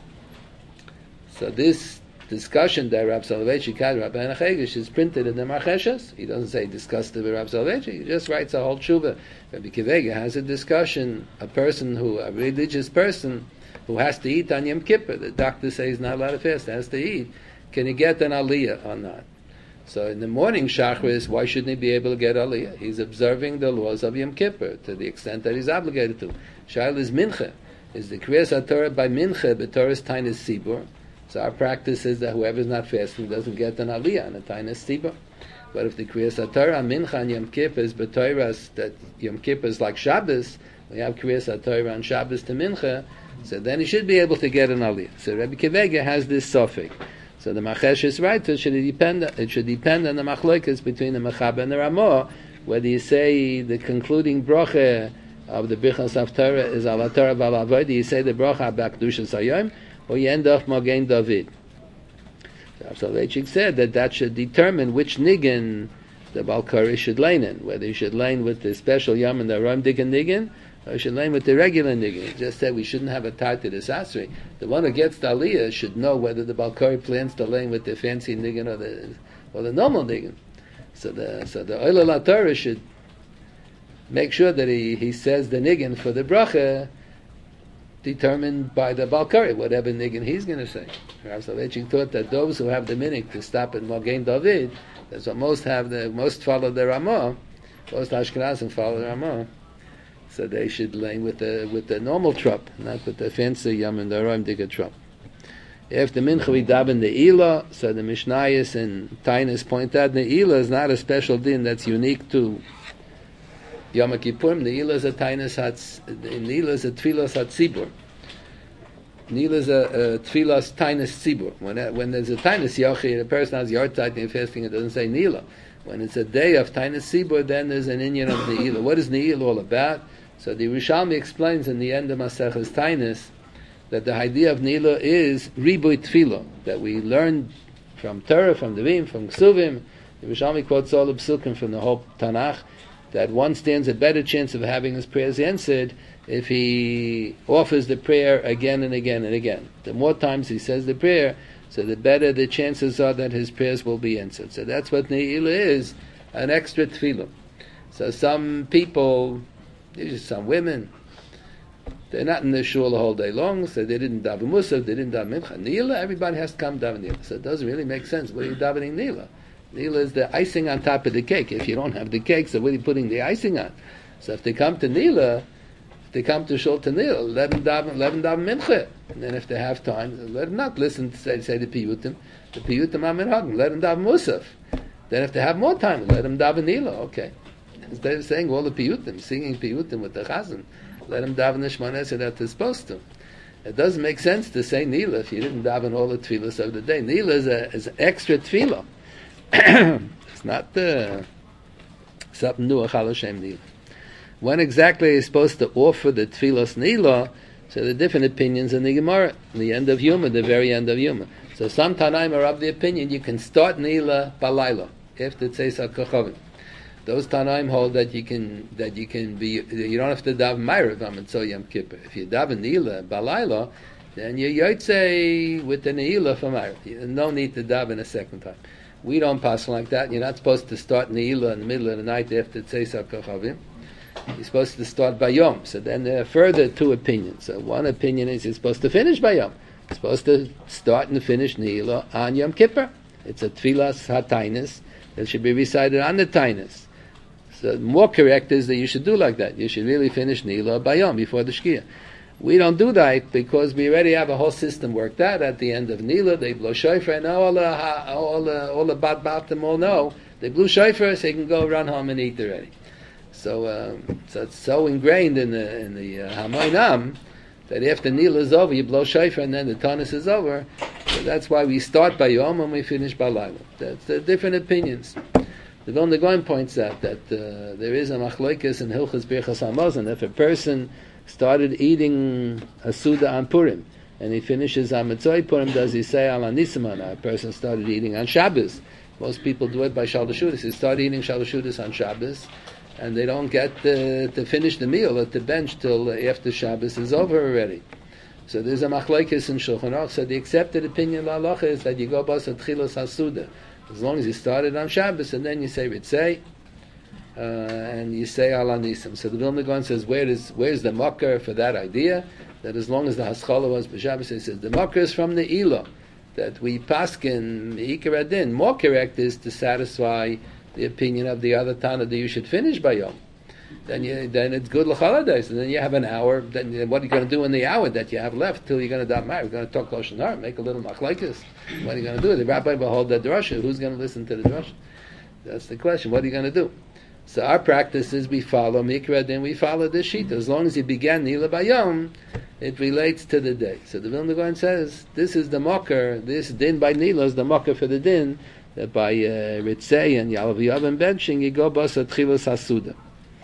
So this discussion that Rab Soloveitchik had, Rab Henoch Egis, is printed in the Marcheshes. He doesn't say discussed it with Rab Soloveitchik, he just writes a whole tshuva. Rabbi Kivega has a discussion, a person who, a religious person, who has to eat on Yom Kippur, the doctor says he's not allowed to fast, has to eat, can he get an aliyah or not? So in the morning Shachris, why shouldn't he be able to get aliyah? He's observing the laws of Yom Kippur to the extent that he's obligated to. Shail is mincha. Is the Kriyas HaTorah by mincha, b'Toras Tainus Sibur. So our practice is that whoever is not fasting doesn't get an aliyah on a Tainus Sibur. But if the Kriyas HaTorah mincha and Yom Kippur is b'Toras, that Yom Kippur is like Shabbos, we have Kriyas HaTorah on Shabbos to mincha, so then he should be able to get an aliyah. So Rabbi Kivega has this suffix. So the Machesh is right, so it should depend, it should depend on the machlokes between the Mechaber and the Ramah, whether you say the concluding bracha of the Birchas Haftarah is Al HaTorah V'Al HaAvodah, you say the bracha B'Kedushas Hayom, or you end off Magen David. So Rav Soloveitchik said that that should determine which niggin the Balkari should lane in, whether he should lane with the special Yom and the Ram Diggin niggin, or he should lane with the regular niggin. He just said we shouldn't have a tie to the Sasri. The one who gets the Aliyah should know whether the Balkari plans to lane with the fancy niggin or the or the normal niggin. So the so the Oil HaTorah should make sure that he, he says the niggin for the bracha determined by the Balkari, whatever niggin he's going to say. Rav Soloveitchik thought that those who have the minhag to stop at Magen David, that's what most have, the most follow the Ramah, most Ashkenazim follow the Ramah. So they should lane with the with the normal trup, not with the fancy Yom and the Roim Digger trup. If the mincha we daven the Ila, so the Mishnayos and Tainus point out the Ila is not a special din that's unique to Yom Kippurim. The Ila is a Tainus Hatz, the Ila is a Tfilas Hatzibur. Nila is a, a Tfilas Tainus Tzibur. When when there's a Tainus Yochi, a person has Yartzeit and fasting, it doesn't say Nila. When it's a day of Tainus Tzibur, then there's an inyan of Ne'ilah. What is Ne'ilah all about? So the Rishalmi explains in the end of Maseches Tainus that the idea of Ne'ilah is Ribui Tfilah, that we learn from Torah, from Devim, from Ksuvim. The Rishalmi quotes all the Psukim from the whole Tanakh, that one stands a better chance of having his prayers answered if he offers the prayer again and again and again. The more times he says the prayer, so the better the chances are that his prayers will be answered. So that's what Ne'ilah is, an extra tefillah. So some people, some women, they're not in the shul the whole day long, so they didn't daven Musaf, they didn't daven Mincha. Ne'ilah, everybody has to come daven Ne'ilah. So it doesn't really make sense. What are you davening Ne'ilah? Ne'ilah is the icing on top of the cake. If you don't have the cake, so what are you putting the icing on? So if they come to Ne'ilah, they come to shul to Ne'ilah, let them daven, let them daven Mincha. And then if they have time, let them not listen to say, say the piyutim. The piyutim are minhagim. Let them daven Musaf. Then if they have more time, let them daven Ne'ilah. Okay. Instead of saying all the piyutim, singing piyutim with the chazan, let them daven the Shemona Esrei that they're supposed to. It doesn't make sense to say Ne'ilah if you didn't daven all the tefillahs of the day. Ne'ilah is, a, is an extra tefillah. It's not uh, something new, a Chal Hashem Ne'ilah. When exactly are you supposed to offer the tefillas Ne'ilah? So there are different opinions in the Gemara, the end of Yuma, the very end of Yuma. So some Tanaim are of the opinion you can start Ne'ilah Balayla. after Tzeis HaKochavim. Those Tanaim hold that you can that you can be you don't have to daven Ma'ariv on Mitzvah Yom Kippur. If you daven Neila Balayla, then you Yotze with the Neila for Ma'ariv. No need to daven a second time. We don't pass like that. You're not supposed to start Neila in the middle of the night after Tzeis HaKochavim. You're supposed to start by Yom. So then there are further two opinions. So one opinion is you're supposed to finish by Yom. You're supposed to start and finish Neila on Yom Kippur. It's a Tfilas HaTainis that should be recited on the Tainis. So more correct is that you should do like that. You should really finish Neila by Yom before the Shkia. We don't do that because we already have a whole system worked out. At the end of Neila, they blow shofar, and all the all the all the bat batim all know they blew shofar, so they can go run home and eat already. So, um, so it's so ingrained in the in the uh, Hamoinam that after Neila is over, you blow shofar, and then the Tanis is over. So that's why we start by Yom and we finish by Laila. That's the different opinions. The Vilna Gaon points out that uh, there is a machlokes in Hilchos Birchas Hamazon. If a person started eating a Suda on Purim, and he finishes on Mitzvah Purim, does he say Al Anisimon? A person started eating on Shabbos. Most people do it by Shalashudis. They start eating Shalashudis on Shabbos, and they don't get uh, to finish the meal at the bench till after Shabbos is over already. So there's a machlokes in Shulchan Aruch. So the accepted opinion of halacha is that you go bas at Chilos HaSuda. As long as you started on Shabbos, and then you say Ritzei, uh, and you say Al Anisim. So the Vilna Gaon says, where is where's the makar for that idea? That as long as the Haskalah was b'Shabbos, he says the makar is from the Ila, that we paskin Ikar Adin. More correct is to satisfy the opinion of the other Tana that you should finish by Yom. Then you, then it's good l'chalados, and then you have an hour. Then what are you going to do in the hour that you have left till you're going to daven Ma'ariv? You're going to talk Lashon Hara, make a little machlokes. What are you going to do? The rabbi will hold the drasha. Who's going to listen to the drasha? That's the question. What are you going to do? So our practice is we follow Mikra, then we follow the sheet. As long as you began Nila Bayom, it relates to the day. So the Vilna Gaon says this is the mocker. This din by Nila is the mocker for the din that by uh, Ritzei and Yalav Yav and benching you go basa Tchilas Hasuda.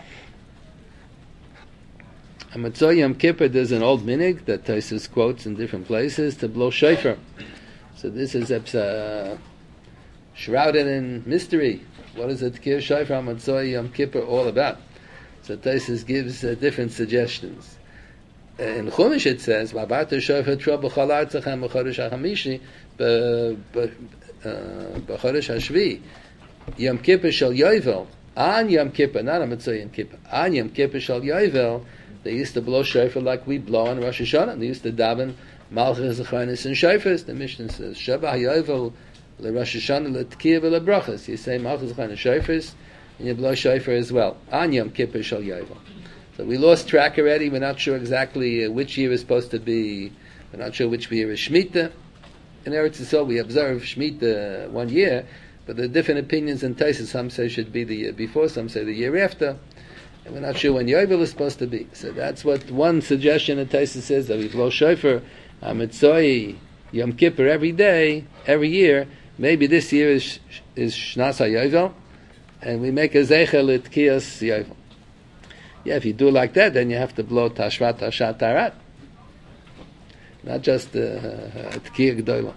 On Mitzvah Yom Kippur, there's an old minig that Taisus quotes in different places to blow shofar. So this is uh, shrouded in mystery. What is it, Tkir Shofar on Mitzvah Yom Kippur all about? So Taisus gives uh, different suggestions. Uh, in Chumash it says, "V'abarta shofar tro b'chol artzachem b'chodesh hachamishi b'chodesh hashvi Yom Kippur shel Yovel on Yom Kippur, not on Mitzvah Yom Kippur, on Yom Kippur shel Yovel." They used to blow shofar like we blow on Rosh Hashanah. They used to daven Malchus Zechanis and shofars. The Mishnah says, Shabbat Yovel le Rosh Hashanah le Tkiyah le Brachas. You say Malchus Zechanis shofars, and you blow shofar as well. An Yom Kippur shel Yovel. So we lost track already. We're not sure exactly uh, which year is supposed to be. We're not sure which year is Shemitah. In Eretz Yisrael, we observe Shemitah one year, but there are different opinions in Taisus. Some say it should be the year before, some say the year after. And we're not sure when Yovel is supposed to be. So that's what one suggestion that Taisus says, that we blow shofar on Mitzvah Yom Kippur every day, every year. Maybe this year is is Shnas HaYovel, and we make a Zeichel at Tkiyas Yovel. Yeah, if you do it like that, then you have to blow Tashvat Tashat Tarat. Not just the uh, Tkiyah Gdoila.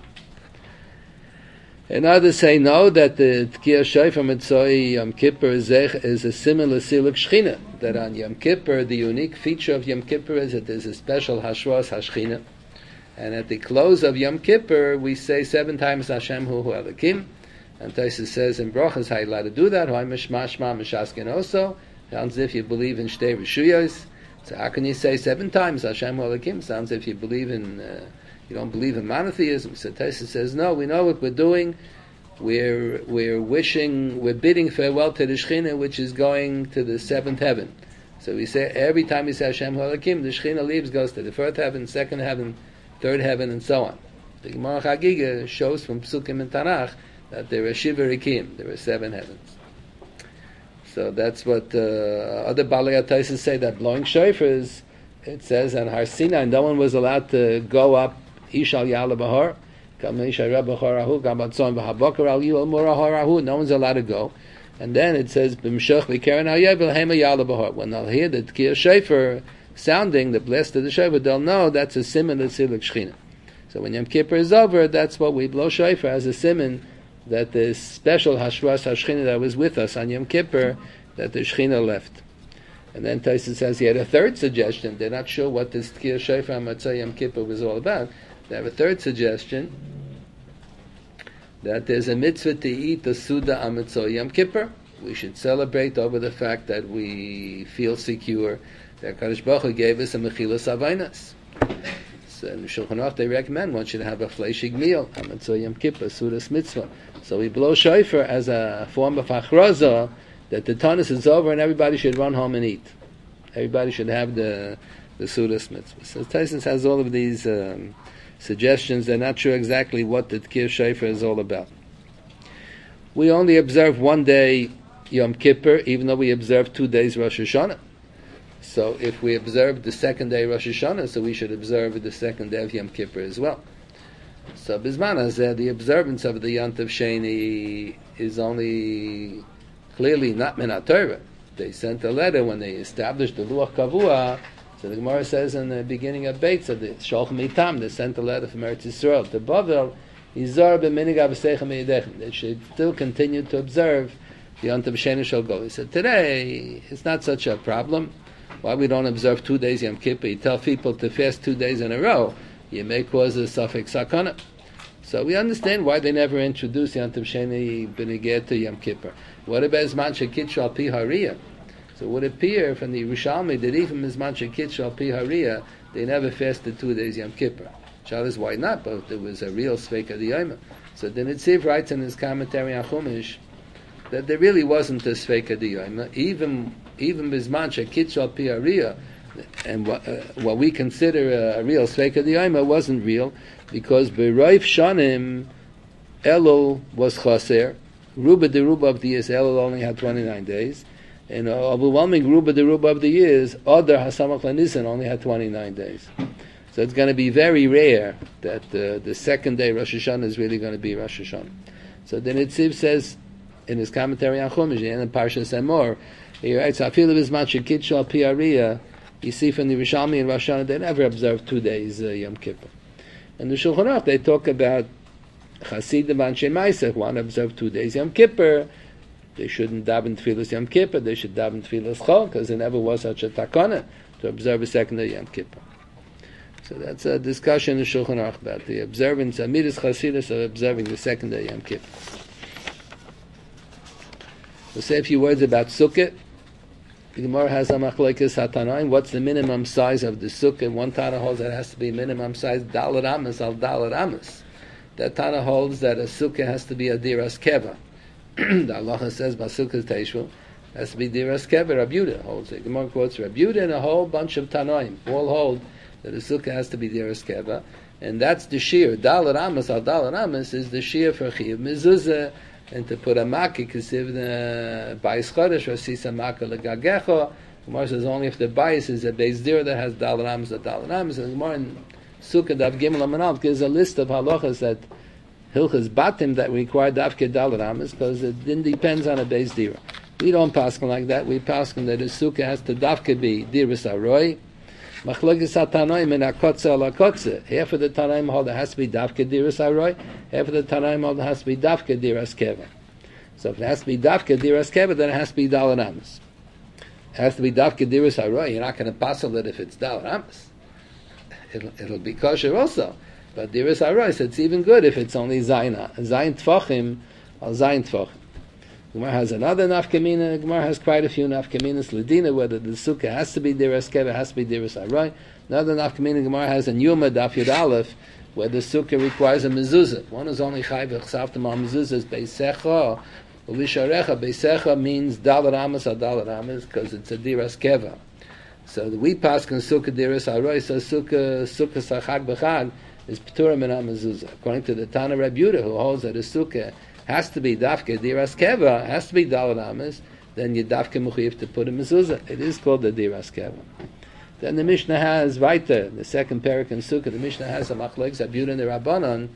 And others say no, that the Tkiyah Shofar Mitzvah Yom Kippur is a similar Siluk Shechina. That on Yom Kippur, the unique feature of Yom Kippur is that there's a special Hashras HaShechina. And at the close of Yom Kippur, we say seven times Hashem Hu Hu Elokim. And Taisus says in Brachas, how you allowed to do that? Hoi Mishmashma Mishaskin also. Sounds as if you believe in Shtei Rishuyos. So how can you say seven times Hashem Hu Elokim? Sounds as if you believe in... Uh, You don't believe in monotheism. So Taisus says, no, we know what we're doing. We're we're wishing, we're bidding farewell to the Shechina, which is going to the seventh heaven. So we say every time we say Hashem Halakim, the Shechina leaves, goes to the first heaven, second heaven, third heaven, and so on. The Gemara Chagiga shows from Psukim and Tanakh that there are Shiva Rikim, there are seven heavens. So that's what uh, other Balei Taisus say, that blowing shofars, it says, and Har Sinai, no one was allowed to go up Ishal Yala Bahar, no one's allowed to go. And then it says, when they'll hear the Tkiyah Shofar sounding, the blast of the Shofar, they'll know that's a siman of Siluk Shechina. So when Yom Kippur is over, that's what we blow Shofar as a siman that the special Hashras HaShechina that was with us on Yom Kippur, that the Shechina left. And then Tosfos says he had a third suggestion. They're not sure what this Tkiyah Shofar Matzah Yom Kippur was all about. They have a third suggestion, that there's a mitzvah to eat the Suda Amatzah Yom Kippur. We should celebrate over the fact that we feel secure that Kadosh Baruch Hu gave us a Mechilas Avainas. So in Shulchan Aruch they recommend one should have a fleshig meal, Amatzah Yom Kippur, Sudas Mitzvah. So we blow shofar as a form of achraza that the Tanis is over and everybody should run home and eat. Everybody should have the the Sudas Mitzvah. So Tosfos has all of these um, suggestions. They're not sure exactly what the Tkiyah Shofar is all about. We only observe one day Yom Kippur, even though we observe two days Rosh Hashanah. So if we observe the second day Rosh Hashanah, so we should observe the second day of Yom Kippur as well. So Bizman Hazeh, the observance of the Yontav Sheni is only clearly not Min HaTorah. They sent a letter when they established the Luach Kavua. So the Gemara says in the beginning of Beit, so the Sholchem Itam, they sent a letter from Eretz Yisrael to Bavel, Yizar b'minig avseichem yidechem. They should still continue to observe the Yontav Sheni Shel Go. He said, today, it's not such a problem. Why we don't observe two days Yom Kippur? You tell people to fast two days in a row, you may cause a suffix sakana. So we understand why they never introduced Yontav Sheni B'negeh to Yom Kippur. What about Zman Shekitsh Al Pi Hariyah? So it would appear from the Yerushalmi that even Zman Shekitsh Al Pi Hariyah, they never fasted two days Yom Kippur. Shal is why not, but there was a real Sveika D'Yoma. So the Nitziv writes in his commentary on Chumash that there really wasn't a Sveika D'Yoma, even even Bizman Shekitsh Al Pi Hariyah, and what, uh, what we consider a, a real Sveika D'Yoma wasn't real, because B'Roif Shanim Elul was Chaser, Ruba de Ruba of the years, Elul only had twenty-nine days, and uh, overwhelming Ruba de Ruba of the years, Adar Hasamach LaNisan only had twenty-nine days. So it's going to be very rare that uh, the second day Rosh Hashanah is really going to be Rosh Hashanah. So the Nitziv says in his commentary on Chumash and in Parshas Emor, he writes, "Afilu b'zman shekitsh al pi hariyah." You see from the Rishalmi and Rosh Hashanah they never observe two days uh, Yom Kippur. And the Shulchan Aruch they talk about Chasidim and Anshe Ma'aseh who want to observe two days Yom Kippur. They shouldn't daven tefillas Yom Kippur. They should daven tefillas Chol, because there never was such a takana to observe a second day Yom Kippur. So that's a discussion in Shulchan Aruch about the observance, Amidas Chasidus, of observing the second day Yom Kippur. We'll say a few words about Sukkot. The Gemara has a machlokes hatanaim. What's the minimum size of the Sukkot? One Tana holds that it has to be minimum size Dalet Amos al Dalet Amos. That Tana holds that a Sukkah has to be a Diras Keva. The halacha says Basukah Teishvu has to be Diras Keva. Rabbi Yehuda holds it. Gemara quotes Rabbi Yehuda and a whole bunch of Tanaim all hold that a Sukkah has to be Diras Keva, and that's the shear. Dalet Amos al Dalet Amos is the shear for Chiyuv Mezuzah, and to put a Maki Kesiv the Bayis Chodesh or Sisa Maka Legagecho. Gemara says only if the Bayis is a Beis Dira that has Dalet Amos or Dalet Amos. And Gemara in Sukkah Dav Gimel Amanav gives a list of halachas that Hilchas Batim that require Davke Dalet Amos, because it depends on a Beis Dira. We don't paskin like that. We paskin that a Sukkah has to Davke be Diras Aroi. Machlokes hatanoim in akotze al akotze. Half of the Tanaim hold it has to be Davke Diras Aroi. Half of the Tanaim hold it has to be Davke Diras Keva. So if it has to be Davke Diras Keva, then it has to be Dalet Amos. It has to be Davke Diras Aroi. You're not going to passel it if it's Dalet Amos. It'll, it'll be kosher also. But Diras Aroi, so it's even good if it's only Zayin. Zayin Tfachim or Zayin Tfachim. Gemara has another nafkamina. Gemara has quite a few nafkaminas. Ledina, whether the sukkah has to be diras keva, has to be diras aroy. Another nafkamina Gemara has in Yuma Daf Yud Aleph, where the sukkah requires a mezuzah. One is only chayv v'chsavtam al mezuzah is beisecha u'lisharecha. Beisecha means dalet amos or dalet amos because it's a diras keva. So the we pass can sukkah diras aroy. So sukkah sukkah sachag b'chag is p'turim min mezuzah. According to the Tana Rabbi Yehuda, who holds that a sukkah has to be dafke diras keva, has to be dalet amos, then you dafke mechuyev to put a mezuzah. It is called the diras keva. Then the Mishnah has weiter, the second parak in Sukkah, the Mishnah has a machlokes Rabbi Yehuda and the Rabbanon.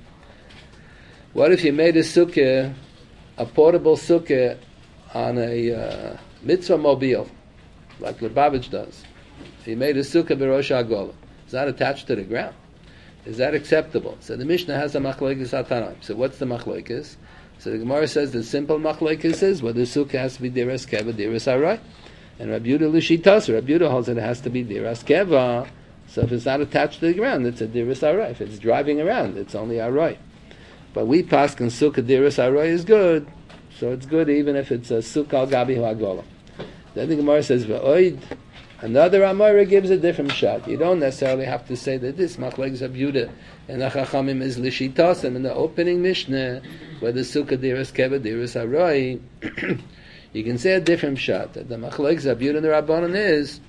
What if you made a sukkah, a portable sukkah, on a uh, mitzvah mobile, like Lubavitch does? If you made a sukkah b'rosh hagolah, is that attached to the ground? Is that acceptable? So the Mishnah has a machlokes hatanaim. So what's the machlokes? So the Gemara says the simple machlokes is whether sukkah has to be diras keva, diras aray. And Rabbi Yehuda l'shitas, Rabbi Yehuda holds that it has to be diras keva. So if it's not attached to the ground, it's a diras aray. If it's driving around, it's only aray. But we paskin sukkah diras aray is good, so it's good even if it's a sukkah al gabi ha'agola. Then the Gemara says v'oid. Another Amora gives a different shot. You don't necessarily have to say that this machlokes Rabbi Yehuda and the Chachamim is l'shitasim in the opening Mishnah, where the sukkah diras keva diras aray. You can say a different shot. That the machlokes Rabbi Yehuda and the Rabbanan is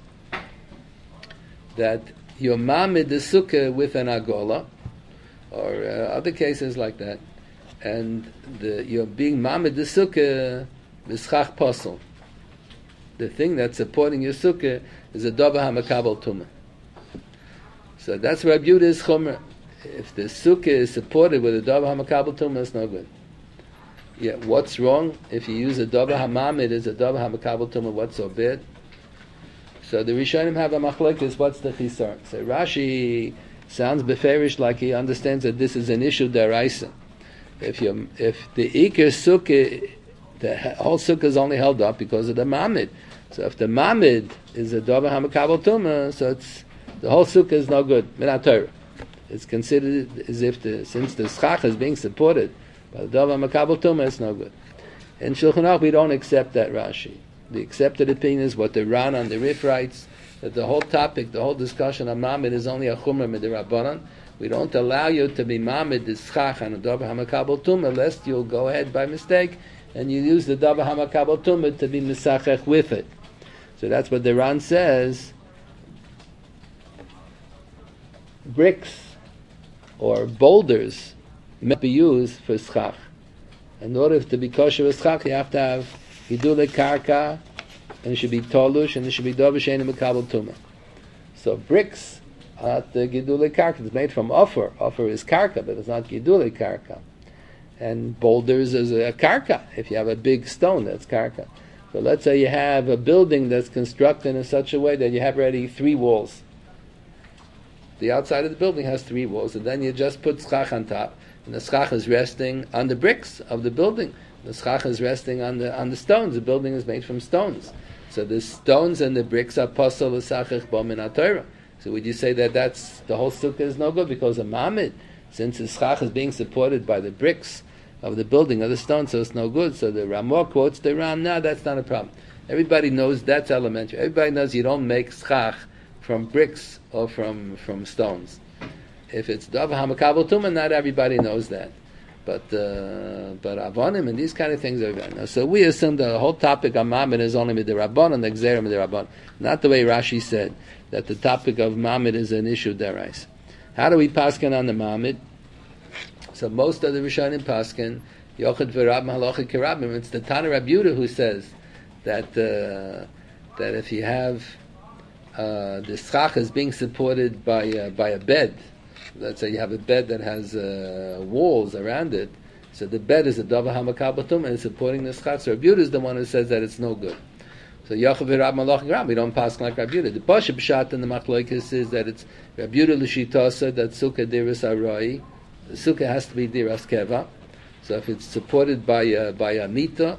that you're mamid the sukkah with an agola, or uh, other cases like that, and the, you're being mamid the sukkah b'schach posel. The thing that's supporting your sukkah is a davar hamakabel tumah. So that's Rabbi Yehuda's chomer. If the sukkah is supported with a davar hamakabel tumah, it's no good. Yeah, what's wrong? If you use a davar hamamid as a davar hamakabel tumah, what's so bad? So the Rishonim have a machlokes. What's the chisar? So Rashi sounds beferish like he understands that this is an issue deraisa. If you if the ikar sukkah, the whole sukkah is only held up because of the mamid. So if the mamid is a davar hamakabel tumah, so it's the whole sukkah is no good. Minat Torah. It's considered as if the since the schach is being supported by the davar hamakabel tumah, it's no good. In Shulchan Aruch we don't accept that Rashi. The accepted opinion is what the Ran on the Rif writes, that the whole topic, the whole discussion of mamid is only a chumrah midirabbanan. We don't allow you to be mamid the schach and a davar hamakabel tumah, lest you'll go ahead by mistake and you use the davar hamakabel tumah to be misachech with it. So that's what the Ran says. Bricks or boulders may be used for schach. In order to be kosher with schach, you have to have gidulei karka, and it should be tolush, and it should be davar she'eino makabel tumah. So bricks are the gidulei karka. It's made from offer. Offer is karka, but it's not gidulei karka. And boulders is a karka. If you have a big stone, that's karka. So let's say you have a building that's constructed in such a way that you have already three walls. The outside of the building has three walls, and then you just put schach on top, and the schach is resting on the bricks of the building. The schach is resting on the on the stones. The building is made from stones. So the stones and the bricks are posel l'sachech bo min haTorah. So would you say that that's the whole sukkah is no good because of mamid? Since the schach is being supported by the bricks of the building of the stone, so it's no good. So the Ramah quotes the Ram. No, that's not a problem. Everybody knows that's elementary. Everybody knows you don't make schach from bricks or from from stones. If it's davar hamakabel tumah, not everybody knows that. But uh, but avonim and these kind of things are very nice. So we assume the whole topic of mamid is only midirabbanan and the gzeira midirabbanan. Not the way Rashi said that the topic of mamid is an issue derais. How do we paskin on the mamid? So most of the Rishonim paskin yochid v'rab halacha kerabim. It's the Tana Rabbi Yehuda who says that uh, that if you have uh, the schach is being supported by uh, by a bed. Let's say you have a bed that has uh, walls around it, so the bed is a davar hamakabel tumah and it's supporting the schach. So Rabbi Yehuda is the one who says that it's no good. So Yachav v'Rab Malach Ram, we don't pass like Rabbi Yehuda. The Pasha Pshat in the Machlokes is that it's Rabbi Yehuda l'shitasa that sukkah diras arai. The sukkah has to be diras keva. So if it's supported by a, by a mita,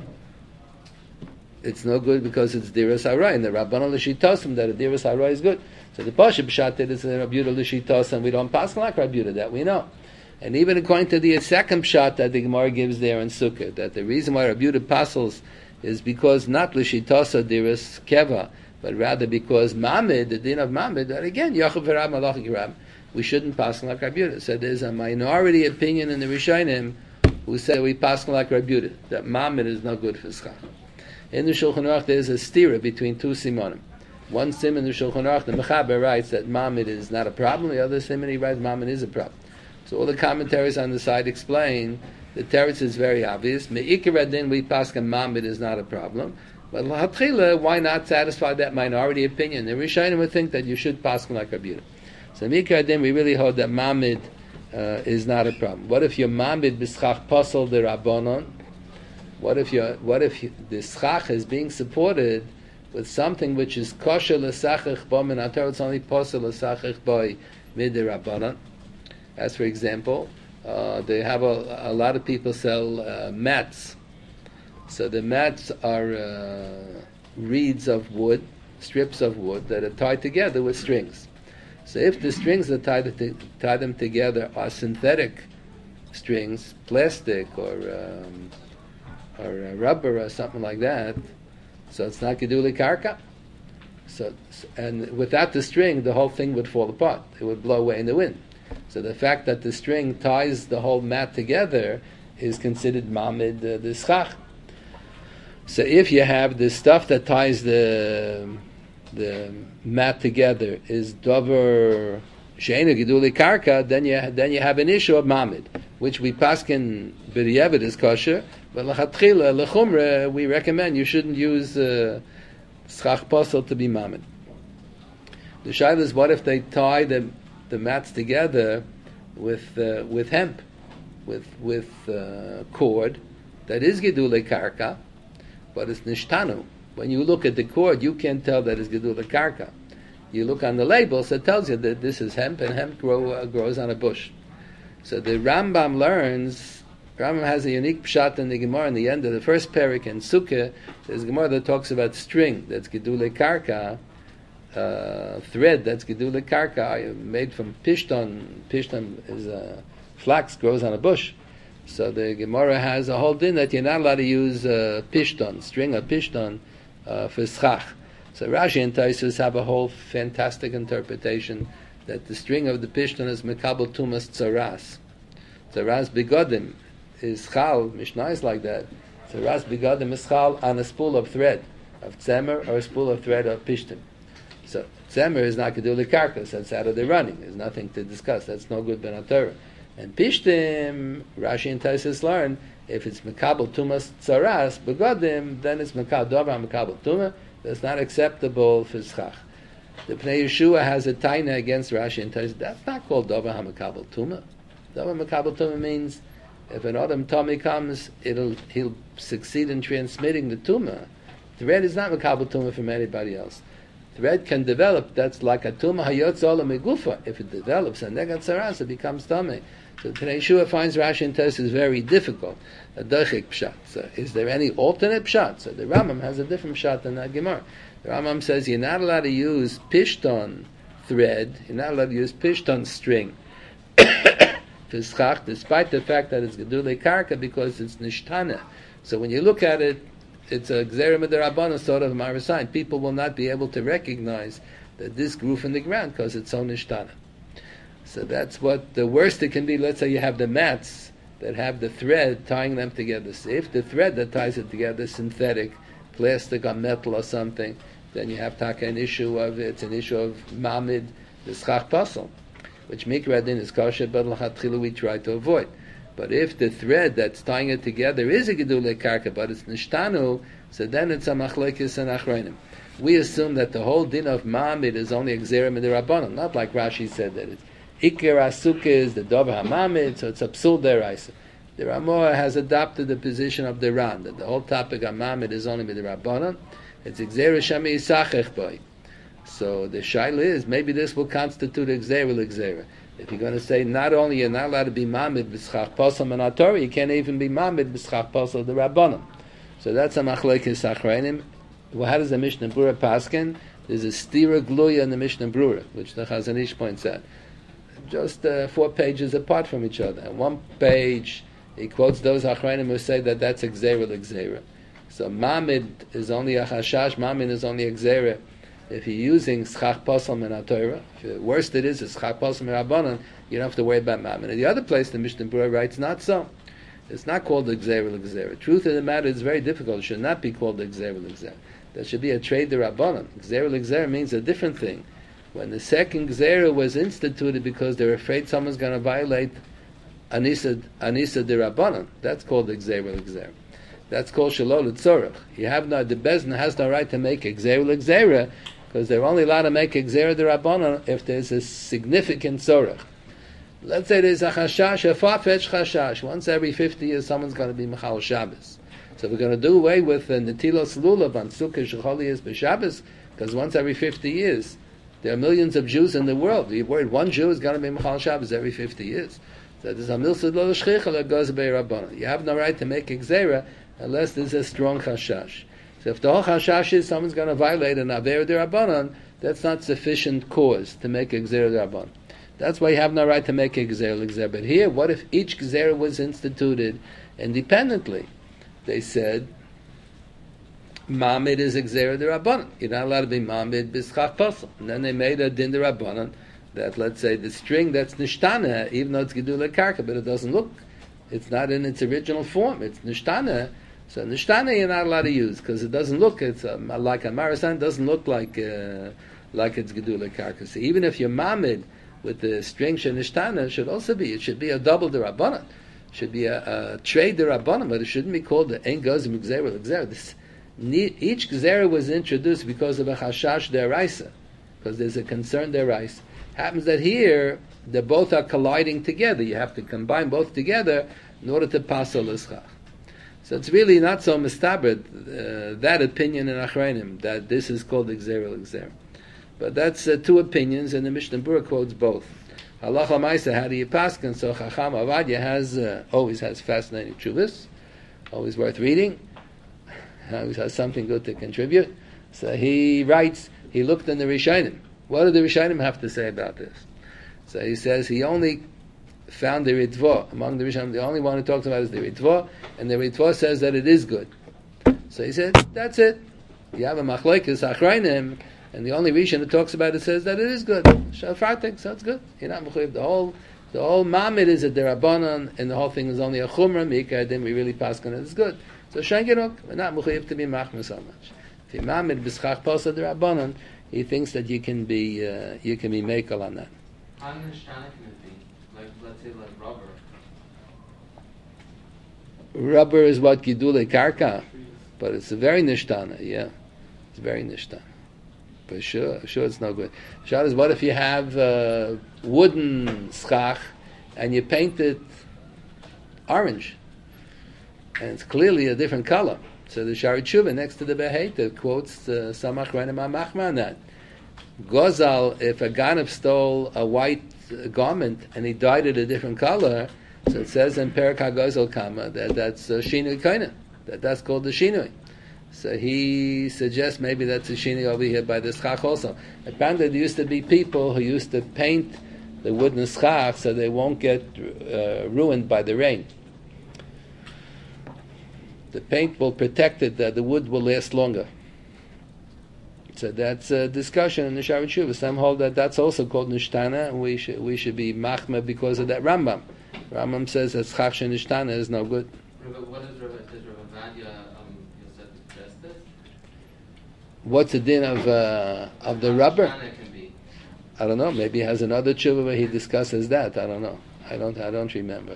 it's no good because it's diras arai. And the Rabbanan l'shitasim that a diras arai is good. So the Pasha Pshat is Rabbi Yehuda l'shitasa, and we don't pass like Rabbi Yehuda, that we know. And even according to the second Pshat that the Gemara gives there in Sukkah, that the reason why Rabbi Yehuda passes is because not l'shitasa diras keva, but rather because mamid, the din of mamid, that again, Yachav v'Rab Malach Ram, we shouldn't pass like Rabbi Yehuda. So there's a minority opinion in the Rishonim who say we pass like Rabbi Yehuda, that mamid is not good for schach. In the Shulchan Aruch there's a stira between two simonim. One sim in the Shulchan Aruch, the Mechaber writes that mamid is not a problem, the other sim he writes mamid is a problem. So all the commentaries on the side explain the teretz is very obvious. Me'ikar adin we paskin mamid is not a problem. But l'hatchila, why not satisfy that minority opinion? The Rishonim would think that you should paskin like Rabbi Yehuda. So me'ikar adin we really hold that mamid uh, is not a problem. What if your mamid b'schach pasal de rabbanon? What if your what if you, the schach is being supported with something which is kosher l'sachich bo min haTorah? It's only pasal l'sachich by mid de rabbanon. As for example, uh, Uh, they have a, a lot of people sell uh, mats. So the mats are uh, reeds of wood, strips of wood that are tied together with strings. So if the strings that tie, the, tie them together are synthetic strings, plastic or um, or uh, rubber or something like that, so it's not gedulei karka. So and without the string, the whole thing would fall apart. It would blow away in the wind. So the fact that the string ties the whole mat together is considered mamid uh, the schach. So if you have the stuff that ties the the mat together is dover she'ena gedulei karka, then you then you have an issue of mamid, which we paskin b'diavad is kosher, but l'chatchila l'chumra we recommend you shouldn't use uh, schach posel to be mamid. The shaila is, what if they tie the the mats together with uh, with hemp, with with uh, cord that is gedulei karka, but it's nishtanu. When you look at the cord, you can't tell that it's gedulei karka. You look on the label, so it tells you that this is hemp, and hemp grow, uh, grows on a bush. So the Rambam learns, Rambam has a unique pshat in the Gemara in the end of the first parak in Sukkah. There's a Gemara that talks about string, that's gedulei karka, uh, thread, that's gedulei karka, made from pishton. Pishton is uh, flax, grows on a bush. So the Gemara has a whole din that you're not allowed to use uh, pishton, string or pishton, uh, for schach. So Rashi and Taisus have a whole fantastic interpretation that the string of the pishton is mekabel tumas tzaras. Tzaras begodim is chal, Mishnah is like that. Tzaras begodim is chal on a spool of thread, of tzemer, or a spool of thread of pishton. So tzemer is not gedulei karka, so it's out of the running. There's nothing to discuss. That's no good ben Torah. And pishtim, Rashi and Taisus learn, if it's mekabel tumas tzaras begodim, then it's mekabel dover mekabel tumah. That's not acceptable for schach. The Pnei Yeshua has a taina against Rashi and Taisus. That's not called dover hamakabel tumah. Dover hamakabel tumah means if an Adam Tommy comes, it'll he'll succeed in transmitting the tumah. Thread is not makabel tumah from anybody else. Thread can develop. That's like a tumah hayotz ola megufa. If it develops and negat saras, it becomes tummy. So Pnei Yeshua finds Rashi and Taisus very difficult. A dochik pshat. So is there any alternate pshat? So the Rambam has a different pshat than that Gemara. The Rambam says you're not allowed to use pishton thread. You're not allowed to use pishton string for schach, despite the fact that it's gedulei karka, because it's nishtana. So when you look at it, it's a gzera midrabanan sort of marasayin. People will not be able to recognize that this grew from the ground because it's so nishtana. So that's what the worst it can be. Let's say you have the mats that have the thread tying them together. So if the thread that ties it together is synthetic, plastic or metal or something, then you have taka an issue of it's an issue of mamid, the schach pasel, which mikra din is kosher, but l'chatchila we try to avoid. But if the thread that's tying it together is a gedulei karka, but it's nishtanu, so then it's a machlekes and achronim. We assume that the whole din of mamid is only a gzera midrabanan, not like Rashi said that it's Iker Asukah is the Dover HaMamid, so it's a Psul Deraisa. The Ramah has adopted the position of the Ran, that the whole topic of Mamid is only with the Rabbanon. It's Gzeira Shami Yisachech Boy. So the Shaila is, maybe this will constitute a Gzeira L'Gzeira. If you're going to say not only you're not allowed to be Mamid B'schach Posel Manatori, you can't even be Mamid B'schach Posel the Rabbanon. So that's a Machlekes Achreinim. Well, how does the Mishnah Brura paskin? There's a Stira Gluya in the Mishnah Brura, which the Chazon Ish points out. Just uh, four pages apart from each other. And one page, he quotes those Achrayim who say that that's a Gzeira l'Gzeira. So Mamid is only a Chashash, Mamid is only a Gzeira. If you're using Schach Posel Min HaTorah, the worst it is, is Schach Posel Min Rabbanan, you don't have to worry about Mamid. And the other place, the Mishnah Brura writes, not so. It's not called the Gzeira l'Gzeira. Truth of the matter is very difficult. It should not be called the Gzeira l'Gzeira. There should be a trade the Rabbanan. Gzeira l'Gzeira means a different thing. When the second Gzeira was instituted because they were afraid someone's going to violate Anisa, Anisa de Rabbanan, that's called the Gzeira l'Gzeira. That's called Shalol L'Tzorach. You have no, the Bezdin has no right to make a Gzeira l'Gzeira because they're only allowed to make a Gzeira de Rabbanan if there's a significant Tzorach. Let's say there's a Chashash, a far-fetched Chashash. Once every fifty years someone's going to be Mechal Shabbos. So we're going to do away with the Netilos Lulav on Sukkah Shecholi is B'Shabbos because once every fifty years there are millions of Jews in the world. You're worried one Jew is going to be Mechal Shabbos every fifty years. So there's a milsa lo l'shchicha l'goz be'Rabbanan. You have no right to make a gzera unless there's a strong chashash. So if the whole chashash is someone's going to violate an aver d'Rabbanan, that's not sufficient cause to make a gzera d'Rabbanan. That's why you have no right to make a gzera l'gzera. But here, what if each gzera was instituted independently? They said, Mamid is a gzera d'Rabbanan. You're not allowed to be Mamid b'schach pasel. And then they made a din d'Rabbanan that, let's say, the string that's nishtana, even though it's gedula karka, but it doesn't look, it's not in its original form. It's nishtana. So nishtana you're not allowed to use because it doesn't look. It's um, like a marasan doesn't look like uh, like it's gedula karka. So even if you're Mamid with the string shenishtana, it should also be. It should be a double d'Rabbanan. It should be a, a trade d'Rabbanan, but it shouldn't be called the ein gozim gzera l'gzera. This each gzera was introduced because of a chashash deraisa, because there's a concern deraisa. Happens that here they both are colliding together. You have to combine both together in order to pass a l'schach. So it's really not so mistabed uh, that opinion in Achreinim that this is called gzera l'gzera. But that's uh, two opinions, and the Mishnah Berurah quotes both. Halacha Maisa, how do you paskin? So Chacham Avadia has uh, always has fascinating tshuvas, always worth reading. Always has something good to contribute. So he writes, he looked in the Rishonim. What do the Rishonim have to say about this? So he says he only found the Ritva. Among the Rishonim, the only one who talks about is the Ritva, and the Ritva says that it is good. So he said, that's it. You have a Machlokes Achreinim, and the only Rishon that talks about it says that it is good. Shafartek, so it's good. You're not mechuyev. The whole, the whole Mamid is a derabanan, and the whole thing is only a chumrah. Mika, then we really pass on it. It's good. So Shengerok, we're not mechuyev to be machmer so much. If you Mamid b'schach posa derabanan, he thinks that you can be, uh, you can be mekel on that. How nishtana can it be? Like, let's say, like rubber. Rubber is what gidule karka, but it's a very nishtana. Yeah, it's very nishtana. But sure, sure, it's no good. Shad is, what if you have uh, wooden schach and you paint it orange, and it's clearly a different color? So the Shari Tshuva next to the Beheta quotes uh, Samach Reinem HaMachma on that. Gozal, if a Ganav stole a white uh, garment and he dyed it a different color, so it says in Perak HaGozal Kama that that's uh, Shinui Kaina, that that's called the Shinui. So he suggests maybe that's a shini over here by the schach also. Apparently there used to be people who used to paint the wooden schach so they won't get uh, ruined by the rain. The paint will protect it, that the wood will last longer. So that's a discussion in the Shari Tshuva. Some hold that that's also called nishtana, and we should we should be machmeh because of that Rambam. Rambam says that schach nishtana is no good. What is Rav Vadia? What's the din of uh, of the rubber? Can be. I don't know. Maybe he has another tshuva where he discusses that. I don't know. I don't. I don't remember.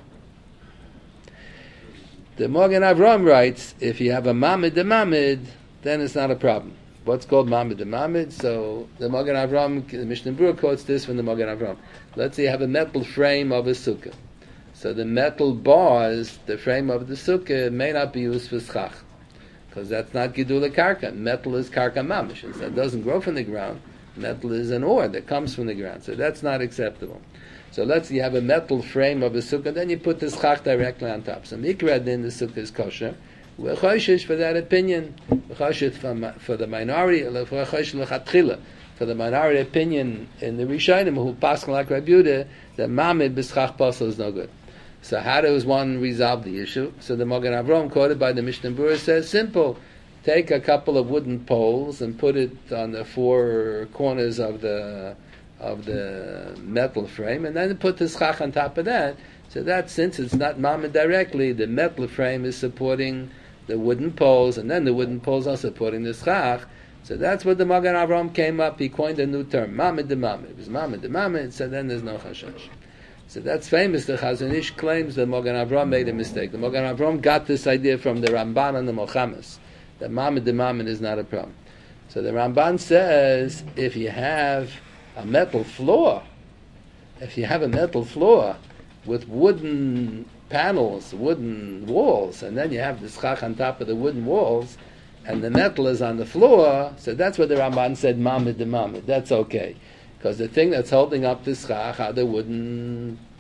The Magen Avram writes, if you have a mamid de mamid, then it's not a problem. What's called mamid de mamid? So the Magen Avram, the Mishnah Berurah quotes this from the Magen Avram. Let's say you have a metal frame of a sukkah. So the metal bars, the frame of the sukkah, may not be used for schach, because that's not gidula karka. Metal is karka mamish. So it doesn't grow from the ground. Metal is an ore that comes from the ground. So that's not acceptable. So let's say you have a metal frame of a sukkah, then you put the schach directly on top. So mikra then the sukkah is kosher. We're choshish for that opinion. We're choshish for, for the minority. We're choshish for the minority opinion in the Rishonim who pass like Rabbi Yehuda that mamid b'schach pasel is no good. So how does one resolve the issue? So the Magen Avram, quoted by the Mishnah Berurah, says simple: take a couple of wooden poles and put it on the four corners of the of the metal frame, and then put the schach on top of that. So that, since it's not mamid directly, the metal frame is supporting the wooden poles, and then the wooden poles are supporting the schach. So that's what the Magen Avram came up. He coined a new term, mamid de mamid. It was mamid de mamid. So then there's no chashash. So that's famous. The Chazon Ish claims that Magen Avram made a mistake. The Magen Avram got this idea from the Ramban and the Mochamas, that mamid de mamid is not a problem. So the Ramban says if you have a metal floor, if you have a metal floor with wooden panels, wooden walls, and then you have the schach on top of the wooden walls, and the metal is on the floor, so that's what the Ramban said, mamid de mamid. That's okay. Because the thing that's holding up the schach are the wooden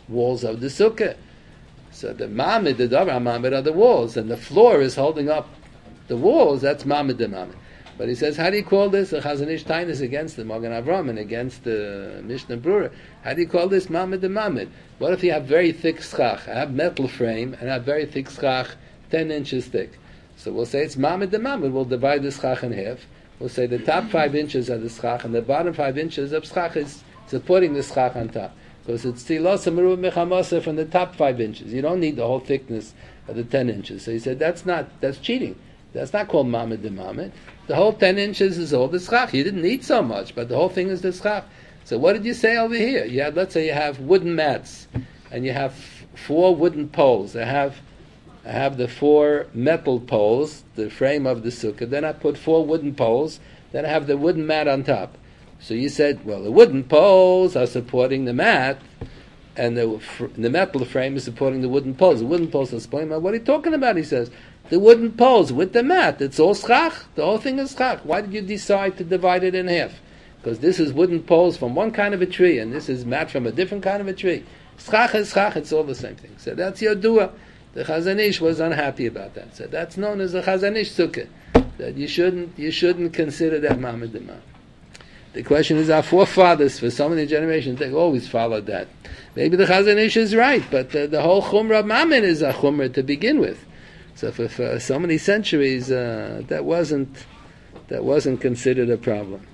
walls of the sukkah. So the mamid, the davar mamid are the walls, and the floor is holding up the walls. That's mamid the mamid. But he says, how do you call this? The Chazon Ish Tainis against the Magen Avram and against the Mishnah Brura. How do you call this mamid the mamid? What if you have very thick schach? I have metal frame and I have very thick schach, ten inches thick. So we'll say it's mamid the mamid. We'll divide the schach in half. We'll say the top five inches are the schach and the bottom five inches of schach is supporting the schach on top. Because it's tzilosa meruv mechamasa from the top five inches. You don't need the whole thickness of the ten inches. So he said that's not that's cheating. That's not called mamid de mamid. The whole ten inches is all the schach. You didn't need so much, but the whole thing is the schach. So what did you say over here? You had, let's say you have wooden mats, and you have f- four wooden poles. I have I have the four metal poles, the frame of the sukkah. Then I put four wooden poles. Then I have the wooden mat on top. So you said, well, the wooden poles are supporting the mat, and the fr- the metal frame is supporting the wooden poles. The wooden poles are supporting the mat. What are you talking about? He says, the wooden poles with the mat. It's all schach. The whole thing is schach. Why did you decide to divide it in half? Because this is wooden poles from one kind of a tree, and this is mat from a different kind of a tree. Schach is schach. It's all the same thing. So that's your dua. The Chazon Ish was unhappy about that. So that's known as the Chazon Ish sukkah. That you shouldn't you shouldn't consider that mamid the mamid. The question is, our forefathers, for so many generations, they always followed that. Maybe the Chazon Ish is right, but uh, the whole Chumrah of Mammon is a Chumrah to begin with. So for, for so many centuries, uh, that wasn't that wasn't considered a problem.